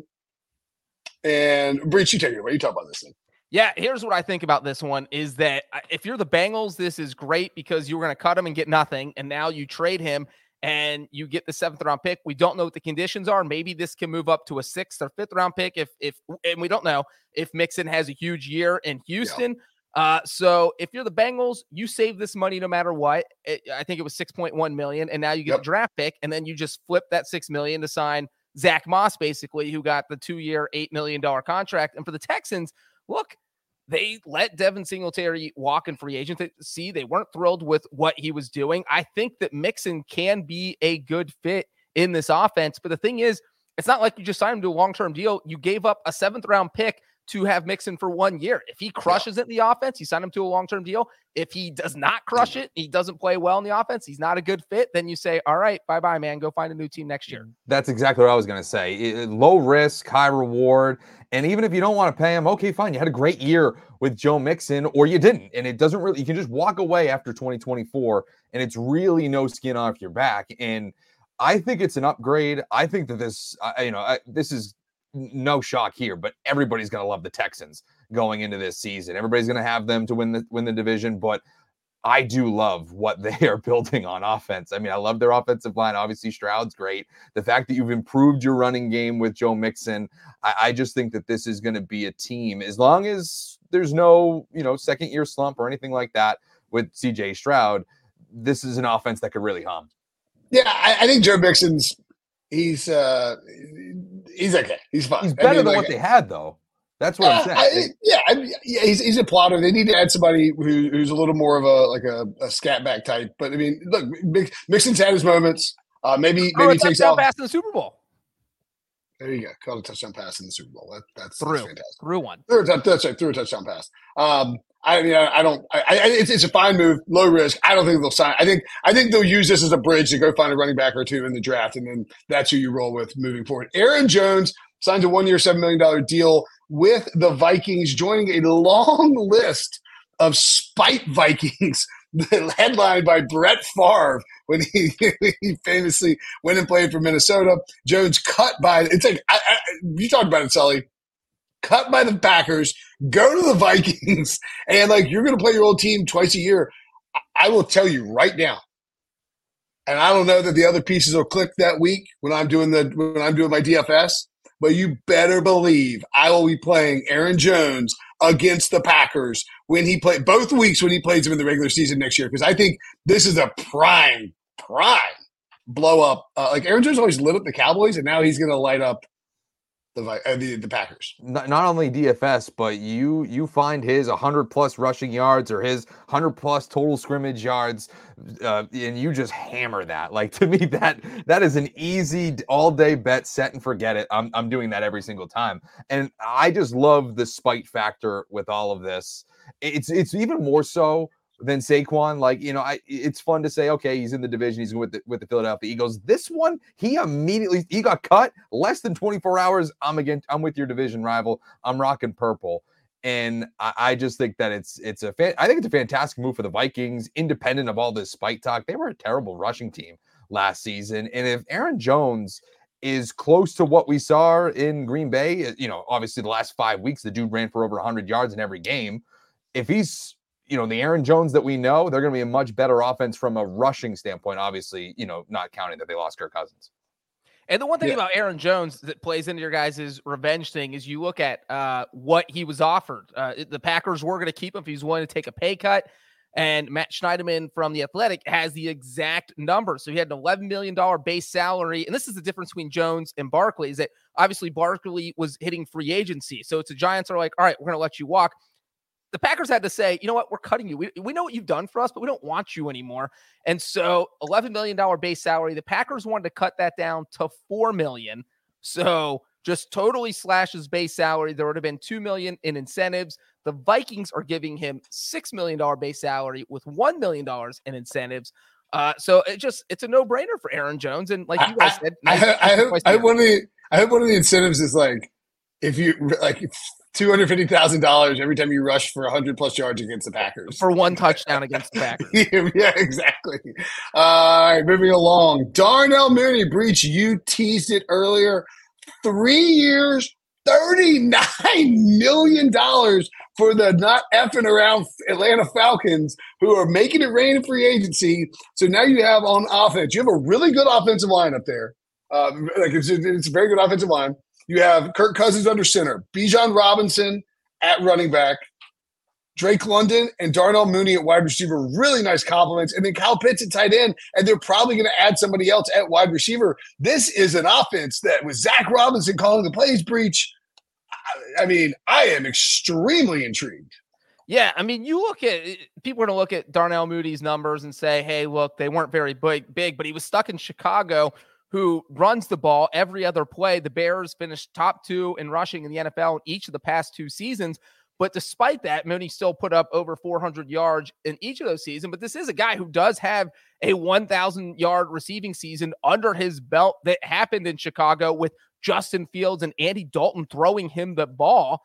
Speaker 9: And Breach, you take it away. You talk about this thing.
Speaker 8: Yeah, here's what I think about this one is that if you're the Bengals, this is great because you were going to cut him and get nothing, and now you trade him and you get the 7th-round pick. We don't know what the conditions are. Maybe this can move up to a 6th or 5th-round pick and we don't know if Mixon has a huge year in Houston. Yeah. So if you're the Bengals, you save this money no matter what. I think it was $6.1 million, and now you get a draft pick, and then you just flip that $6 million to sign Zach Moss, basically, who got the 2-year, $8 million contract. And for the Texans, look, they let Devin Singletary walk in free agency. They weren't thrilled with what he was doing. I think that Mixon can be a good fit in this offense. But the thing is, it's not like you just signed him to a long-term deal. You gave up a 7th-round pick to have Mixon for 1 year. If he crushes it in the offense, you sign him to a long-term deal. If he does not crush it, he doesn't play well in the offense, he's not a good fit, then you say, all right, bye-bye, man. Go find a new team next year.
Speaker 7: That's exactly what I was going to say. Low risk, high reward. And even if you don't want to pay him, okay, fine. You had a great year with Joe Mixon, or you didn't. And it doesn't really – you can just walk away after 2024, and it's really no skin off your back. And I think it's an upgrade. I think that this this is – no shock here, but everybody's going to love the Texans going into this season. Everybody's going to have them to win the division, but I do love what they are building on offense. I mean, I love their offensive line. Obviously, Stroud's great. The fact that you've improved your running game with Joe Mixon, I just think that this is going to be a team, as long as there's no, second-year slump or anything like that with C.J. Stroud, this is an offense that could really hum.
Speaker 9: Yeah, I think Joe Mixon's he's okay. He's fine.
Speaker 7: He's better than what they had, though. That's what I'm saying.
Speaker 9: He's a plotter. They need to add somebody who's a little more of a scat back type. But I mean, look, Mixon's had his moments. Maybe he takes out
Speaker 8: pass in the Super Bowl.
Speaker 9: There you go. Caught a touchdown pass in the Super Bowl. That's fantastic.
Speaker 8: Through one.
Speaker 9: That's right. Through a touchdown pass. It's a fine move, low risk. I don't think they'll sign. I think they'll use this as a bridge to go find a running back or two in the draft, and then that's who you roll with moving forward. Aaron Jones signs a 1-year, $7 million deal with the Vikings, joining a long list of spite Vikings headlined by Brett Favre when he famously went and played for Minnesota. Jones cut by – it's like you talked about it, Sully. cut by the Packers, go to the Vikings, and like you're going to play your old team twice a year. I will tell you right now, and I don't know that the other pieces will click that week when I'm doing my DFS, but you better believe I will be playing Aaron Jones against the Packers when he plays both weeks when he plays them in the regular season next year, because I think this is a prime blow up. Like Aaron Jones always lit up the Cowboys, and now he's going to light up the Packers.
Speaker 7: Not only DFS, but you find his 100+ rushing yards or his 100+ total scrimmage yards, and you just hammer that. Like, to me, that is an easy all-day bet, set and forget it. I'm doing that every single time, and I just love the spite factor with all of this. It's even more so than Saquon. Like, it's fun to say, okay, he's in the division, he's with the Philadelphia Eagles. This one, he got cut less than 24 hours. I'm with your division rival. I'm rocking purple. And I just think that I think it's a fantastic move for the Vikings, independent of all this spike talk. They were a terrible rushing team last season. And if Aaron Jones is close to what we saw in Green Bay, obviously the last 5 weeks, the dude ran for over 100 yards in every game. If he's the Aaron Jones that we know, they're going to be a much better offense from a rushing standpoint, obviously, not counting that they lost Kirk Cousins.
Speaker 8: And the one thing about Aaron Jones that plays into your guys' revenge thing is you look at what he was offered. The Packers were going to keep him if he was willing to take a pay cut. And Matt Schneiderman from The Athletic has the exact number. So he had an $11 million base salary. And this is the difference between Jones and Barkley, is that obviously Barkley was hitting free agency. So it's the Giants are like, all right, we're going to let you walk. The Packers had to say, you know what, we're cutting you. We know what you've done for us, but we don't want you anymore. And so $11 million base salary, the Packers wanted to cut that down to $4 million. So just totally slashes base salary. There would have been $2 million in incentives. The Vikings are giving him $6 million base salary with $1 million in incentives. So it's a no-brainer for Aaron Jones. And like you guys said,
Speaker 9: I hope one of the incentives is like, if you like $250,000 every time you rush for 100+ yards against the Packers
Speaker 8: for one touchdown against the Packers.
Speaker 9: Yeah, exactly. All right, moving along. Darnell Mooney breach. You teased it earlier. 3 years, $39 million for the not effing around Atlanta Falcons, who are making it rain in free agency. So now you have on offense, you have a really good offensive line up there. It's a very good offensive line. You have Kirk Cousins under center, Bijan Robinson at running back, Drake London and Darnell Mooney at wide receiver. Really nice compliments. And then Kyle Pitts at tight end, and they're probably going to add somebody else at wide receiver. This is an offense that with Zach Robinson calling the plays breach, I mean, I am extremely intrigued.
Speaker 8: Yeah, I mean, you look at people are going to look at Darnell Mooney's numbers and say, hey, look, they weren't very big, but he was stuck in Chicago, who runs the ball every other play. The Bears finished top 2 in rushing in the NFL in each of the past 2 seasons. But despite that, Mooney still put up over 400 yards in each of those seasons. But this is a guy who does have a 1,000-yard receiving season under his belt that happened in Chicago with Justin Fields and Andy Dalton throwing him the ball.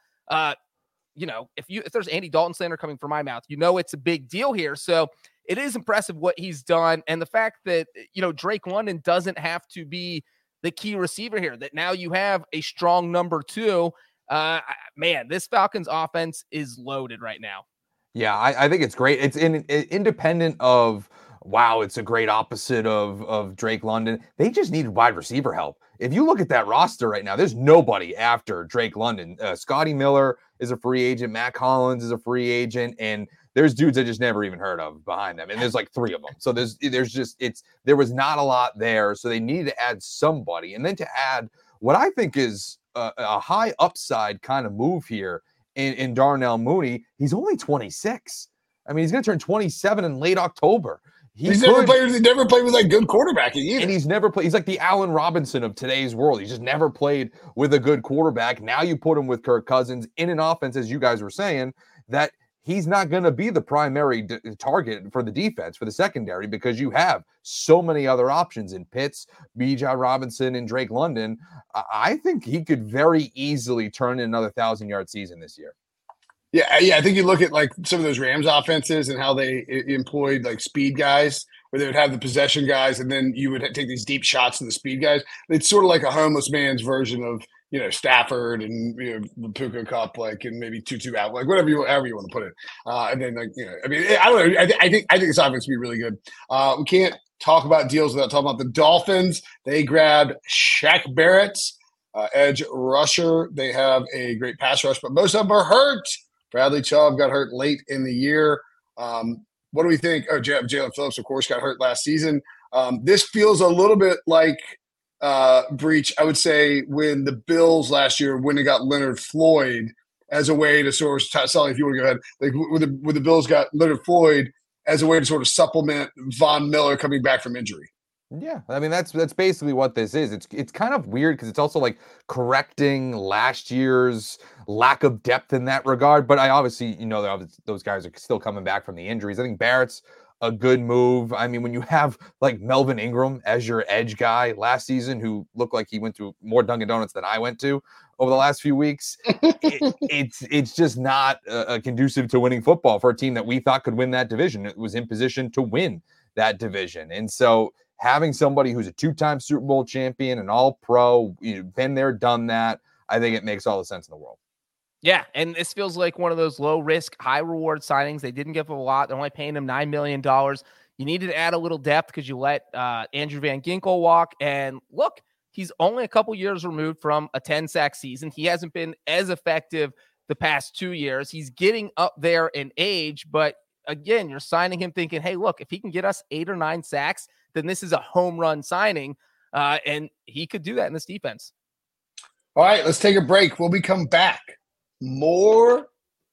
Speaker 8: If there's Andy Dalton slander coming from my mouth, it's a big deal here. So it is impressive what he's done. And the fact that, Drake London doesn't have to be the key receiver here, that now you have a strong number 2. Man, this Falcons offense is loaded right now.
Speaker 7: Yeah, I think it's great. It's independent of, wow, it's a great opposite of Drake London. They just needed wide receiver help. If you look at that roster right now, there's nobody after Drake London. Scotty Miller is a free agent. Matt Collins is a free agent. And there's dudes I just never even heard of behind them. And there's like 3 of them. So there was not a lot there. So they needed to add somebody. And then to add what I think is a high upside kind of move here in Darnell Mooney. He's only 26. I mean, he's going to turn 27 in late October.
Speaker 9: He's never played with like good quarterbacking either.
Speaker 7: And he's never played. He's like the Allen Robinson of today's world. He's just never played with a good quarterback. Now you put him with Kirk Cousins in an offense, as you guys were saying, that he's not going to be the primary target for the defense, for the secondary, because you have so many other options in Pitts, Bijan Robinson, and Drake London. I think he could very easily turn in another 1,000-yard season this year.
Speaker 9: Yeah. I think you look at like some of those Rams offenses and how they employed like speed guys, where they would have the possession guys, and then you would take these deep shots to the speed guys. It's sort of like a homeless man's version of Stafford and Puka Cup, like, and maybe Tutu out, like however you want to put it. And then I don't know. I think this offense will be really good. We can't talk about deals without talking about the Dolphins. They grabbed Shaq Barrett, edge rusher. They have a great pass rush, but most of them are hurt. Bradley Chubb got hurt late in the year. What do we think? Oh, Jalen Phillips, of course, got hurt last season. This feels a little bit like Breach, I would say, when the Bills last year, when they got Leonard Floyd as a way to sort of Sally, if you want to go ahead, like when the Bills got Leonard Floyd as a way to sort of supplement Von Miller coming back from injury.
Speaker 7: Yeah, I mean that's basically what this is. It's kind of weird because it's also like correcting last year's lack of depth in that regard. But I obviously, those guys are still coming back from the injuries. I think Barrett's a good move. I mean, when you have like Melvin Ingram as your edge guy last season, who looked like he went to more Dunkin' Donuts than I went to over the last few weeks, it's just not conducive to winning football for a team that we thought could win that division. It was in position to win that division, and so having somebody who's a 2-time Super Bowl champion, an all-pro, been there, done that, I think it makes all the sense in the world.
Speaker 8: Yeah, and this feels like one of those low-risk, high-reward signings. They didn't give up a lot. They're only paying him $9 million. You needed to add a little depth because you let Andrew Van Ginkel walk. And look, he's only a couple years removed from a 10-sack season. He hasn't been as effective the past 2 years. He's getting up there in age, but again, you're signing him thinking, hey, look, if he can get us 8 or 9 sacks, then this is a home run signing, and he could do that in this defense.
Speaker 9: All right, let's take a break. When we come back, more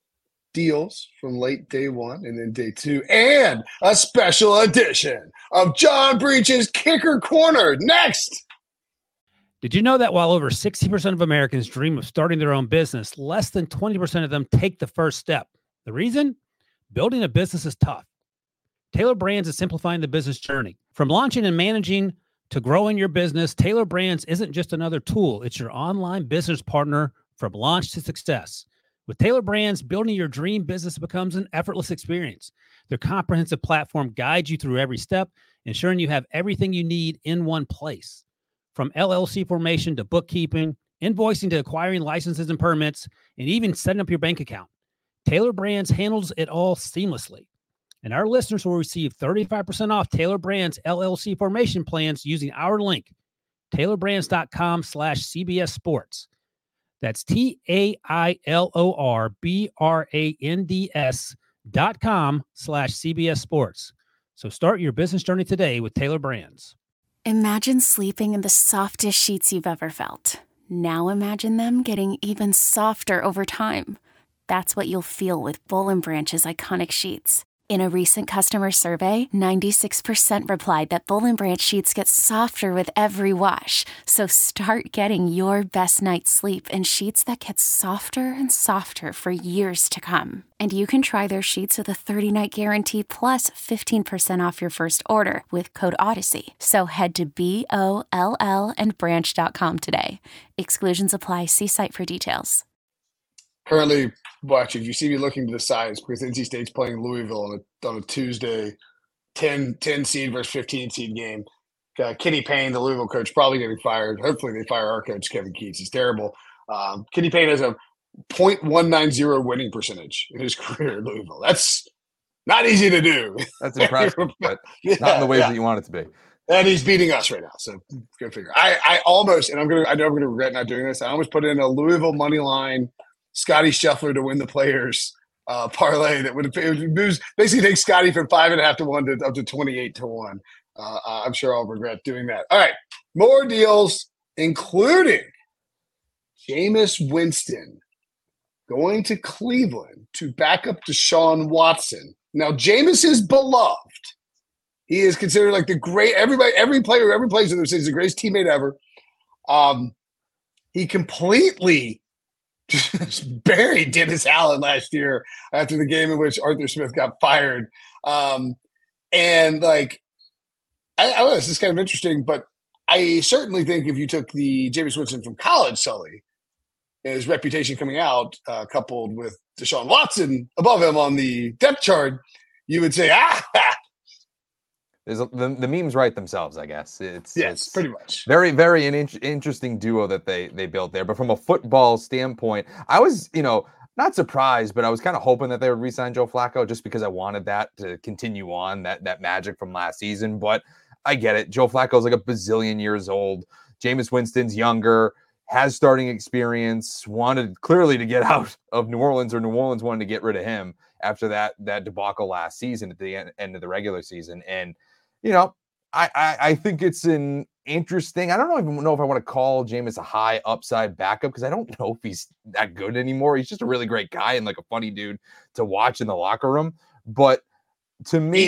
Speaker 9: deals from late day one and then day two, and a special edition of John Breach's Kicker Corner next.
Speaker 11: Did you know that while over 60% of Americans dream of starting their own business, less than 20% of them take the first step? The reason? Building a business is tough. Taylor Brands is simplifying the business journey. From launching and managing to growing your business, Taylor Brands isn't just another tool. It's your online business partner from launch to success. With Taylor Brands, building your dream business becomes an effortless experience. Their comprehensive platform guides you through every step, ensuring you have everything you need in one place. From LLC formation to bookkeeping, invoicing to acquiring licenses and permits, and even setting up your bank account, Taylor Brands handles it all seamlessly. And our listeners will receive 35% off Taylor Brands LLC formation plans using our link, taylorbrands.com/CBS Sports. That's TAILORBRANDS.com/CBS Sports. So start your business journey today with Taylor Brands.
Speaker 12: Imagine sleeping in the softest sheets you've ever felt. Now imagine them getting even softer over time. That's what you'll feel with Boll & Branch's iconic sheets. In a recent customer survey, 96% replied that Boll & Branch sheets get softer with every wash. So start getting your best night's sleep in sheets that get softer and softer for years to come. And you can try their sheets with a 30-night guarantee plus 15% off your first order with code Odyssey. So head to BOLLandbranch.com today. Exclusions apply. See site for details.
Speaker 9: Currently watching, you see me looking to the sides because NC State's playing Louisville on a Tuesday, 10 seed versus 15 seed game. Kenny Payne, the Louisville coach, probably getting fired. Hopefully they fire our coach, Kevin Keats. He's terrible. Kenny Payne has a .190 winning percentage in his career at Louisville. That's not easy to do.
Speaker 7: That's impressive, but not in the ways that you want it to be.
Speaker 9: And he's beating us right now, so go figure. I almost, and I know I'm gonna regret not doing this. I almost put in a Louisville money line Scotty Scheffler to win the Players parlay that would basically take Scotty from 5.5 to 1 to up to 28 to 1. I'm sure I'll regret doing that. All right, more deals, including Jameis Winston going to Cleveland to back up Deshaun Watson. Now, Jameis is beloved. He is considered like the great. Every player who ever plays with him says he's the greatest teammate ever. He completely just buried Dennis Allen last year after the game in which Arthur Smith got fired. And like, I don't know, this is kind of interesting, but I certainly think if you took the Jameis Winston from college, Sully, his reputation coming out, coupled with Deshaun Watson above him on the depth chart, you would say,
Speaker 7: The memes write themselves, I guess. It's
Speaker 9: pretty much
Speaker 7: very, very interesting duo that they built there. But from a football standpoint, I was, not surprised, but I was kind of hoping that they would re-sign Joe Flacco just because I wanted that to continue on that magic from last season. But I get it. Joe Flacco's like a bazillion years old. Jameis Winston's younger, has starting experience, wanted clearly to get out of New Orleans, or New Orleans wanted to get rid of him after that debacle last season at the end of the regular season. And, I think it's an interesting, I don't even know if I want to call Jameis a high upside backup, because I don't know if he's that good anymore. He's just a really great guy and like a funny dude to watch in the locker room. But to me,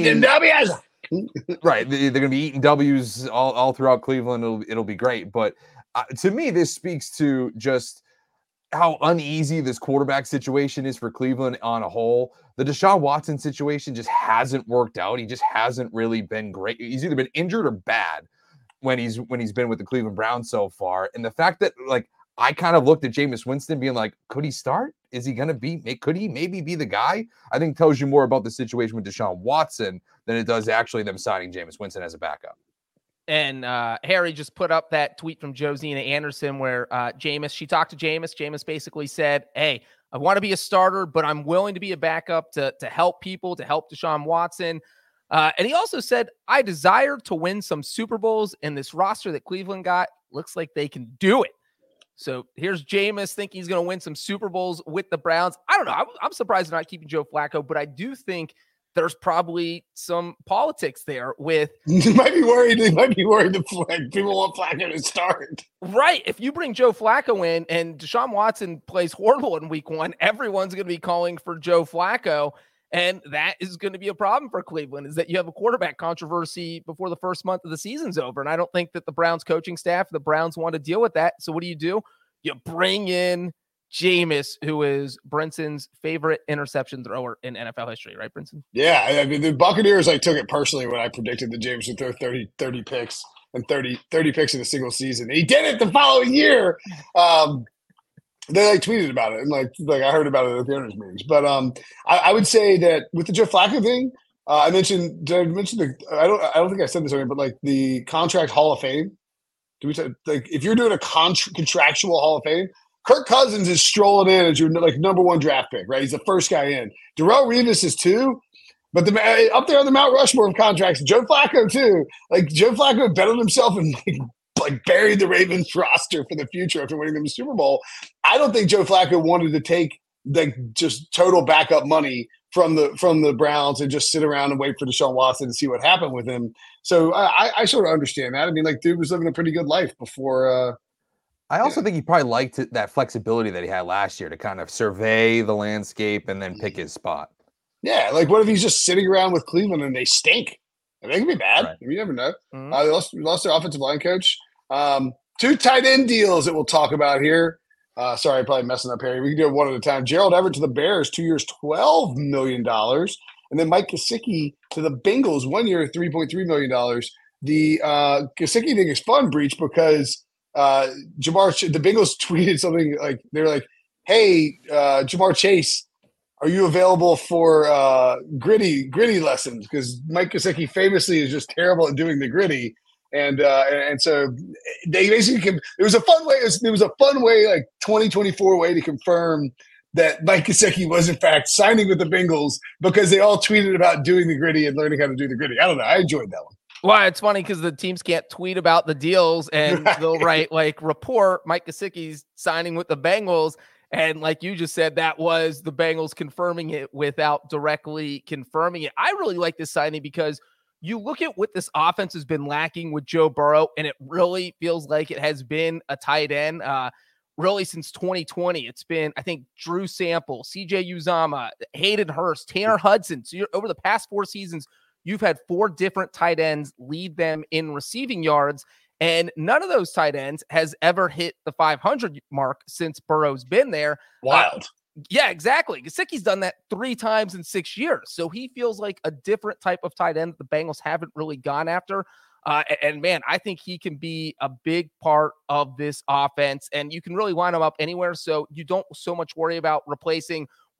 Speaker 7: right, they're going to be eating W's all throughout Cleveland. It'll be great. But to me, this speaks to just how uneasy this quarterback situation is for Cleveland on a whole. The Deshaun Watson situation just hasn't worked out. He just hasn't really been great. He's either been injured or bad when he's been with the Cleveland Browns so far. And the fact that, like, I kind of looked at Jameis Winston being like, could he start? Is he going to be, could he maybe be the guy? I think tells you more about the situation with Deshaun Watson than it does actually them signing Jameis Winston as a backup.
Speaker 8: And Harry just put up that tweet from Josina Anderson where she talked to Jameis. Jameis basically said, hey, I want to be a starter, but I'm willing to be a backup to help people, to help Deshaun Watson. And he also said, I desire to win some Super Bowls, and this roster that Cleveland got looks like they can do it. So here's Jameis thinking he's going to win some Super Bowls with the Browns. I don't know. I'm surprised they're not keeping Joe Flacco, but I do think there's probably some politics there with.
Speaker 9: They might be worried that people want Flacco to start.
Speaker 8: Right. If you bring Joe Flacco in and Deshaun Watson plays horrible in week 1, everyone's going to be calling for Joe Flacco. And that is going to be a problem for Cleveland, is that you have a quarterback controversy before the first month of the season's over. And I don't think that the Browns coaching staff, the Browns, want to deal with that. So what do? You bring in Jameis, who is Brinson's favorite interception thrower in NFL history, right, Brinson?
Speaker 9: Yeah, I mean, the Buccaneers took it personally when I predicted that Jameis would throw 30 picks and 30 picks in a single season. And he did it the following year. They tweeted about it, and like I heard about it at the owners' meetings. But I would say that with the Joe Flacco thing, I mentioned I don't think I said this earlier, but like the contract Hall of Fame. Do we say, like, if you're doing a contractual Hall of Fame? Kirk Cousins is strolling in as your number 1 draft pick, right? He's the first guy in. Darrelle Revis is 2, but up there on the Mount Rushmore of contracts, Joe Flacco too. Like, Joe Flacco betted himself and like buried the Ravens roster for the future after winning them a Super Bowl. I don't think Joe Flacco wanted to take just total backup money from the Browns and just sit around and wait for Deshaun Watson to see what happened with him. So I sort of understand that. I mean, like, dude was living a pretty good life before.
Speaker 7: I also think he probably liked that flexibility that he had last year to kind of survey the landscape and then pick his spot.
Speaker 9: Yeah, like, what if he's just sitting around with Cleveland and they stink? They can be bad. Right. You never know. Mm-hmm. They lost their offensive line coach. 2 tight end deals that we'll talk about here. Sorry, I'm probably messing up here. We can do it one at a time. Gerald Everett to the Bears, 2 years, $12 million. And then Mike Gesicki to the Bengals, 1 year, $3.3 million. The Gesicki thing is fun, Breach, because the Bengals tweeted something like, they were like, hey, Jamar Chase, are you available for gritty lessons? Because Mike Gesicki famously is just terrible at doing the gritty. And so they basically it was a fun way, like 2024 way to confirm that Mike Gesicki was in fact signing with the Bengals, because they all tweeted about doing the gritty and learning how to do the gritty. I don't know. I enjoyed that one.
Speaker 8: Well, it's funny because the teams can't tweet about the deals, and they'll write report Mike Gesicki's signing with the Bengals. And like you just said, that was the Bengals confirming it without directly confirming it. I really like this signing because you look at what this offense has been lacking with Joe Burrow, and it really feels like it has been a tight end really since 2020. It's been, I think, Drew Sample, CJ Uzomah, Hayden Hurst, Tanner Hudson. So over the past 4 seasons, you've had 4 different tight ends lead them in receiving yards, and none of those tight ends has ever hit the 500 mark since Burrow's been there.
Speaker 9: Wild.
Speaker 8: Yeah, exactly. Gesicki's done that 3 times in 6 years. So he feels like a different type of tight end that the Bengals haven't really gone after. And man, I think he can be a big part of this offense, and you can really line him up anywhere. So you don't so much worry about replacing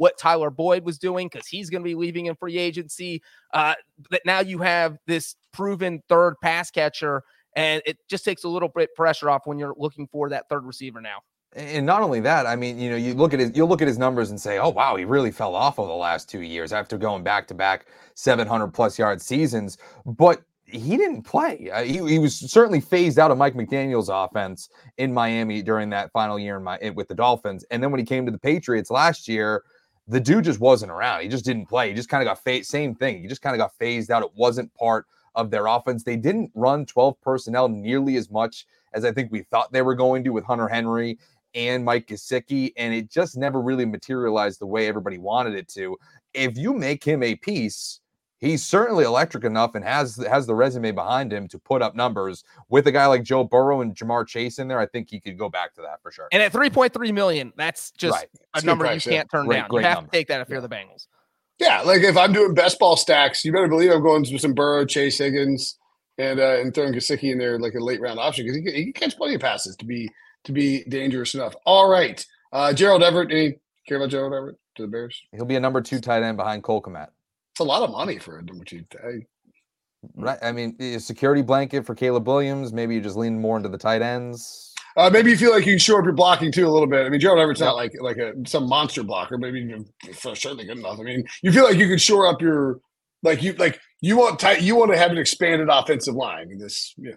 Speaker 8: what Tyler Boyd was doing because he's going to be leaving in free agency. That now you have this proven third pass catcher, and it just takes a little bit pressure off when you're looking for that third receiver now.
Speaker 7: And not only that, I mean, you'll look at his numbers and say, oh, wow, he really fell off over the last 2 years after going back-to-back 700-plus yard seasons. But he didn't play. He was certainly phased out of Mike McDaniel's offense in Miami during that final year with the Dolphins. And then when he came to the Patriots last year, the dude just wasn't around. He just didn't play. He just kind of got same thing. He just kind of got phased out. It wasn't part of their offense. They didn't run 12 personnel nearly as much as I think we thought they were going to with Hunter Henry and Mike Gesicki, and it just never really materialized the way everybody wanted it to. If you make him a piece, he's certainly electric enough and has the resume behind him to put up numbers. With a guy like Joe Burrow and Jamar Chase in there, I think he could go back to that for sure.
Speaker 8: And at $3.3 million, that's just a number you can't turn down. You have to take that if you're the Bengals.
Speaker 9: Yeah, like if I'm doing best ball stacks, you better believe I'm going with some Burrow, Chase, Higgins, and throwing Gesicki in there like a late round option because he can catch plenty of passes to be dangerous enough. All right. Gerald Everett, any care about Gerald Everett to the Bears?
Speaker 7: He'll be a number 2 tight end behind Cole Kmet.
Speaker 9: It's a lot of money for a number 2 tight.
Speaker 7: Right. I mean, a security blanket for Caleb Williams. Maybe you just lean more into the tight ends.
Speaker 9: Maybe you feel like you can shore up your blocking too a little bit. I mean, Gerald Everett's not like some monster blocker. Maybe certainly good enough. I mean, you feel like you can shore up your you want to have an expanded offensive line in this. Yeah.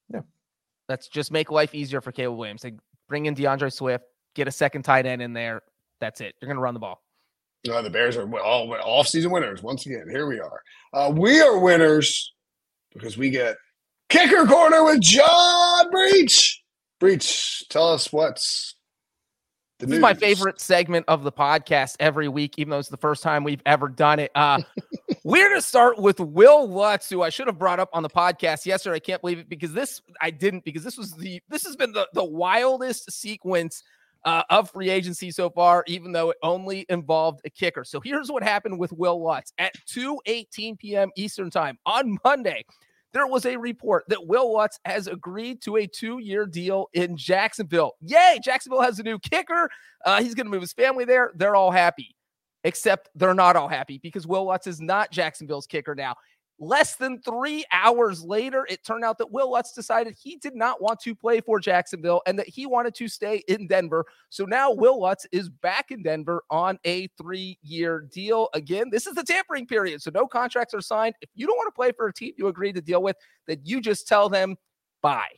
Speaker 8: Let's just make life easier for Caleb Williams. Like, bring in DeAndre Swift, get a second tight end in there. That's it. You're going to run the ball.
Speaker 9: The Bears are all off-season winners. Once again, here we are. We are winners because we get Kicker Corner with John Breach. Breach, tell us what's the news.
Speaker 8: This is my favorite segment of the podcast every week, even though it's the first time we've ever done it. We're going to start with Will Lutz, who I should have brought up on the podcast yesterday. I can't believe it because this has been the wildest sequence of free agency so far, even though it only involved a kicker. So here's what happened with Will Lutz at 2:18 p.m. Eastern time on Monday. There was a report that Will Lutz has agreed to a 2-year deal in Jacksonville. Yay! Jacksonville has a new kicker. He's going to move his family there. They're all happy, except they're not all happy because Will Lutz is not Jacksonville's kicker now. Less than 3 hours later, it turned out that Will Lutz decided he did not want to play for Jacksonville and that he wanted to stay in Denver. So now Will Lutz is back in Denver on a 3-year deal. Again, this is the tampering period, so no contracts are signed. If you don't want to play for a team you agreed to deal with, then you just tell them bye.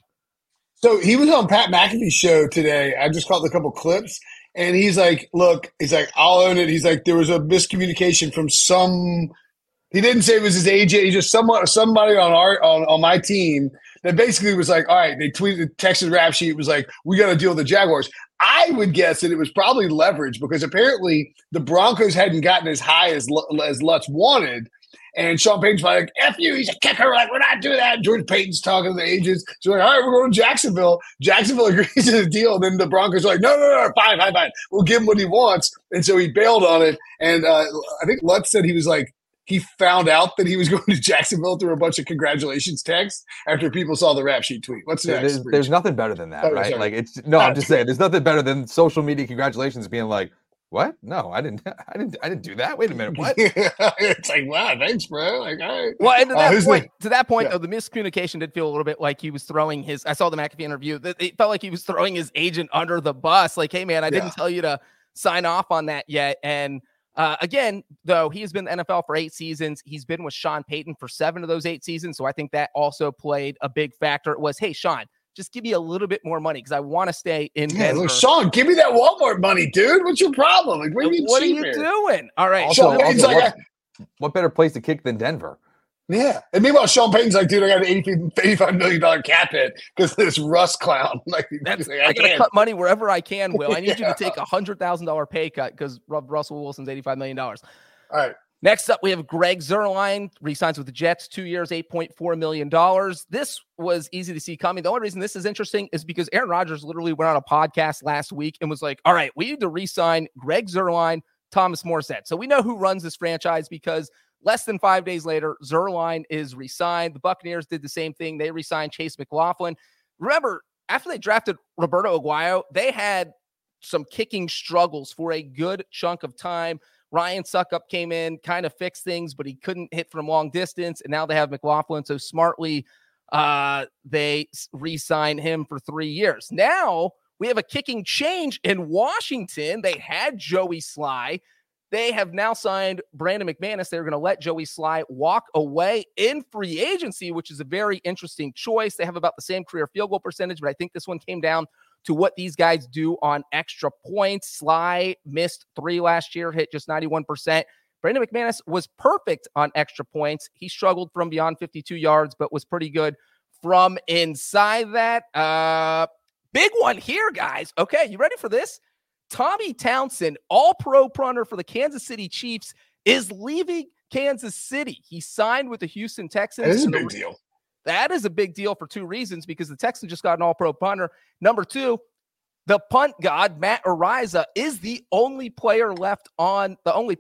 Speaker 9: So he was on Pat McAfee's show today. I just caught a couple clips, and he's like, look, he's like, I'll own it. He's like, there was a miscommunication from some – he didn't say it was his agent. He just somebody on my team that basically was like, all right, they tweeted, texted Rap Sheet, was like, we got to deal with the Jaguars. I would guess that it was probably leverage because apparently the Broncos hadn't gotten as high as Lutz wanted. And Sean Payton's like, F you, he's a kicker. Like, we're not doing that. George Payton's talking to the agents. So like, all right, we're going to Jacksonville. Jacksonville agrees to the deal. And then the Broncos are like, no, fine. We'll give him what he wants. And so he bailed on it. And I think Lutz said he was like, he found out that he was going to Jacksonville through a bunch of congratulations texts after people saw the Rap Sheet tweet. What's next?
Speaker 7: There's nothing better than that, right? Sorry. Like I'm just saying, there's nothing better than social media congratulations being like, what? No, I didn't do that. Wait a minute, what?
Speaker 9: It's like, wow, thanks, bro. Like, all right.
Speaker 8: Well, and to that point, though, the miscommunication did feel a little bit like he was throwing his. I saw the McAfee interview. It felt like he was throwing his agent under the bus. Like, hey, man, I didn't tell you to sign off on that yet. And again, though, he has been in the NFL for 8 seasons. He's been with Sean Payton for 7 of those 8 seasons. So I think that also played a big factor. It was, hey, Sean, just give me a little bit more money because I want to stay in Denver.
Speaker 9: Look, Sean, give me that Walmart money, dude. What's your problem? Like,
Speaker 8: what are you doing? All right.
Speaker 7: Also, what better place to kick than Denver?
Speaker 9: Yeah. And meanwhile, Sean Payton's like, dude, I got an $85 million cap hit because this Russ clown. Like,
Speaker 8: I got to cut money wherever I can, Will. I need you to take a $100,000 pay cut because Russell Wilson's $85 million. All
Speaker 9: right.
Speaker 8: Next up, we have Greg Zuerlein, re-signs with the Jets, 2 years, $8.4 million. This was easy to see coming. The only reason this is interesting is because Aaron Rodgers literally went on a podcast last week and was like, all right, we need to re-sign Greg Zuerlein, Thomas Morstead. So we know who runs this franchise because less than 5 days later, Zuerlein is re-signed. The Buccaneers did the same thing. They re-signed Chase McLaughlin. Remember, after they drafted Roberto Aguayo, they had some kicking struggles for a good chunk of time. Ryan Suckup came in, kind of fixed things, but he couldn't hit from long distance. And now they have McLaughlin. So smartly, they re-signed him for 3 years. Now we have a kicking change in Washington. They had Joey Sly. They have now signed Brandon McManus. They're going to let Joey Sly walk away in free agency, which is a very interesting choice. They have about the same career field goal percentage, but I think this one came down to what these guys do on extra points. Sly missed 3 last year, hit just 91%. Brandon McManus was perfect on extra points. He struggled from beyond 52 yards, but was pretty good from inside that. Big one here, guys. Okay, you ready for this? Tommy Townsend, all-pro punter for the Kansas City Chiefs, is leaving Kansas City. He signed with the Houston Texans.
Speaker 9: That is a big deal.
Speaker 8: That is a big deal for 2 reasons, because the Texans just got an all-pro punter. Number 2, the punt god, Matt Araiza, is the only punter left on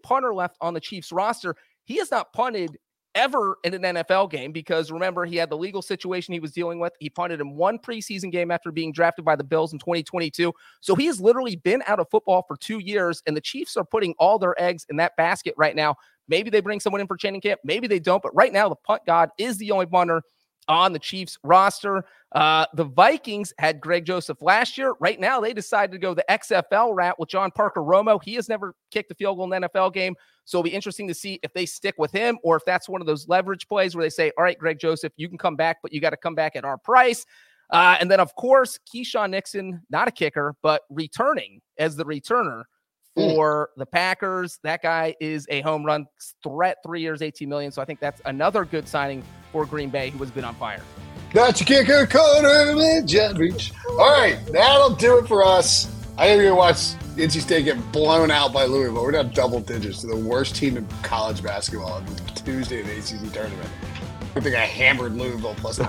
Speaker 8: the Chiefs roster. He has not punted ever in an NFL game because, remember, he had the legal situation he was dealing with. He punted in 1 preseason game after being drafted by the Bills in 2022. So he has literally been out of football for 2 years, and the Chiefs are putting all their eggs in that basket right now. Maybe they bring someone in for training camp. Maybe they don't. But right now, the punt god is the only punter on the Chiefs roster. The Vikings had Greg Joseph last year. Right now, they decided to go the XFL route with John Parker Romo. He has never kicked a field goal in an NFL game. So it'll be interesting to see if they stick with him or if that's one of those leverage plays where they say, all right, Greg Joseph, you can come back, but you got to come back at our price. And then, of course, Keyshawn Nixon, not a kicker, but returning as the returner for the Packers. That guy is a home run threat, 3 years, $18 million. So I think that's another good signing for Green Bay, who has been on fire.
Speaker 9: That's a kicker, corner, jet reach. All right, that'll do it for us. I think we're going to watch NC State get blown out by Louisville. We're not double digits to the worst team in college basketball on Tuesday in the ACC tournament. I think I hammered Louisville plus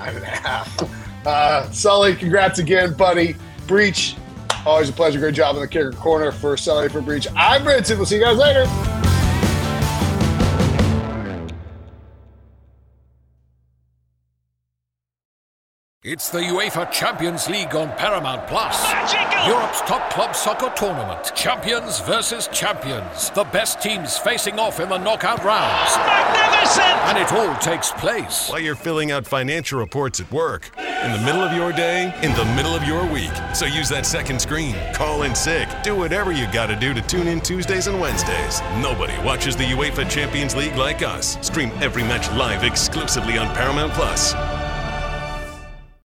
Speaker 9: 9.5. Sully, congrats again, buddy. Breach, always a pleasure. Great job in the kicker corner for Sully for Breach. I'm Brinson. We'll see you guys later.
Speaker 13: It's the UEFA Champions League on Paramount+. Europe's top club soccer tournament. Champions versus champions. The best teams facing off in the knockout rounds. Magnificent! And it all takes place
Speaker 14: while you're filling out financial reports at work, in the middle of your day, in the middle of your week. So use that second screen. Call in sick. Do whatever you got to do to tune in Tuesdays and Wednesdays. Nobody watches the UEFA Champions League like us. Stream every match live exclusively on Paramount+.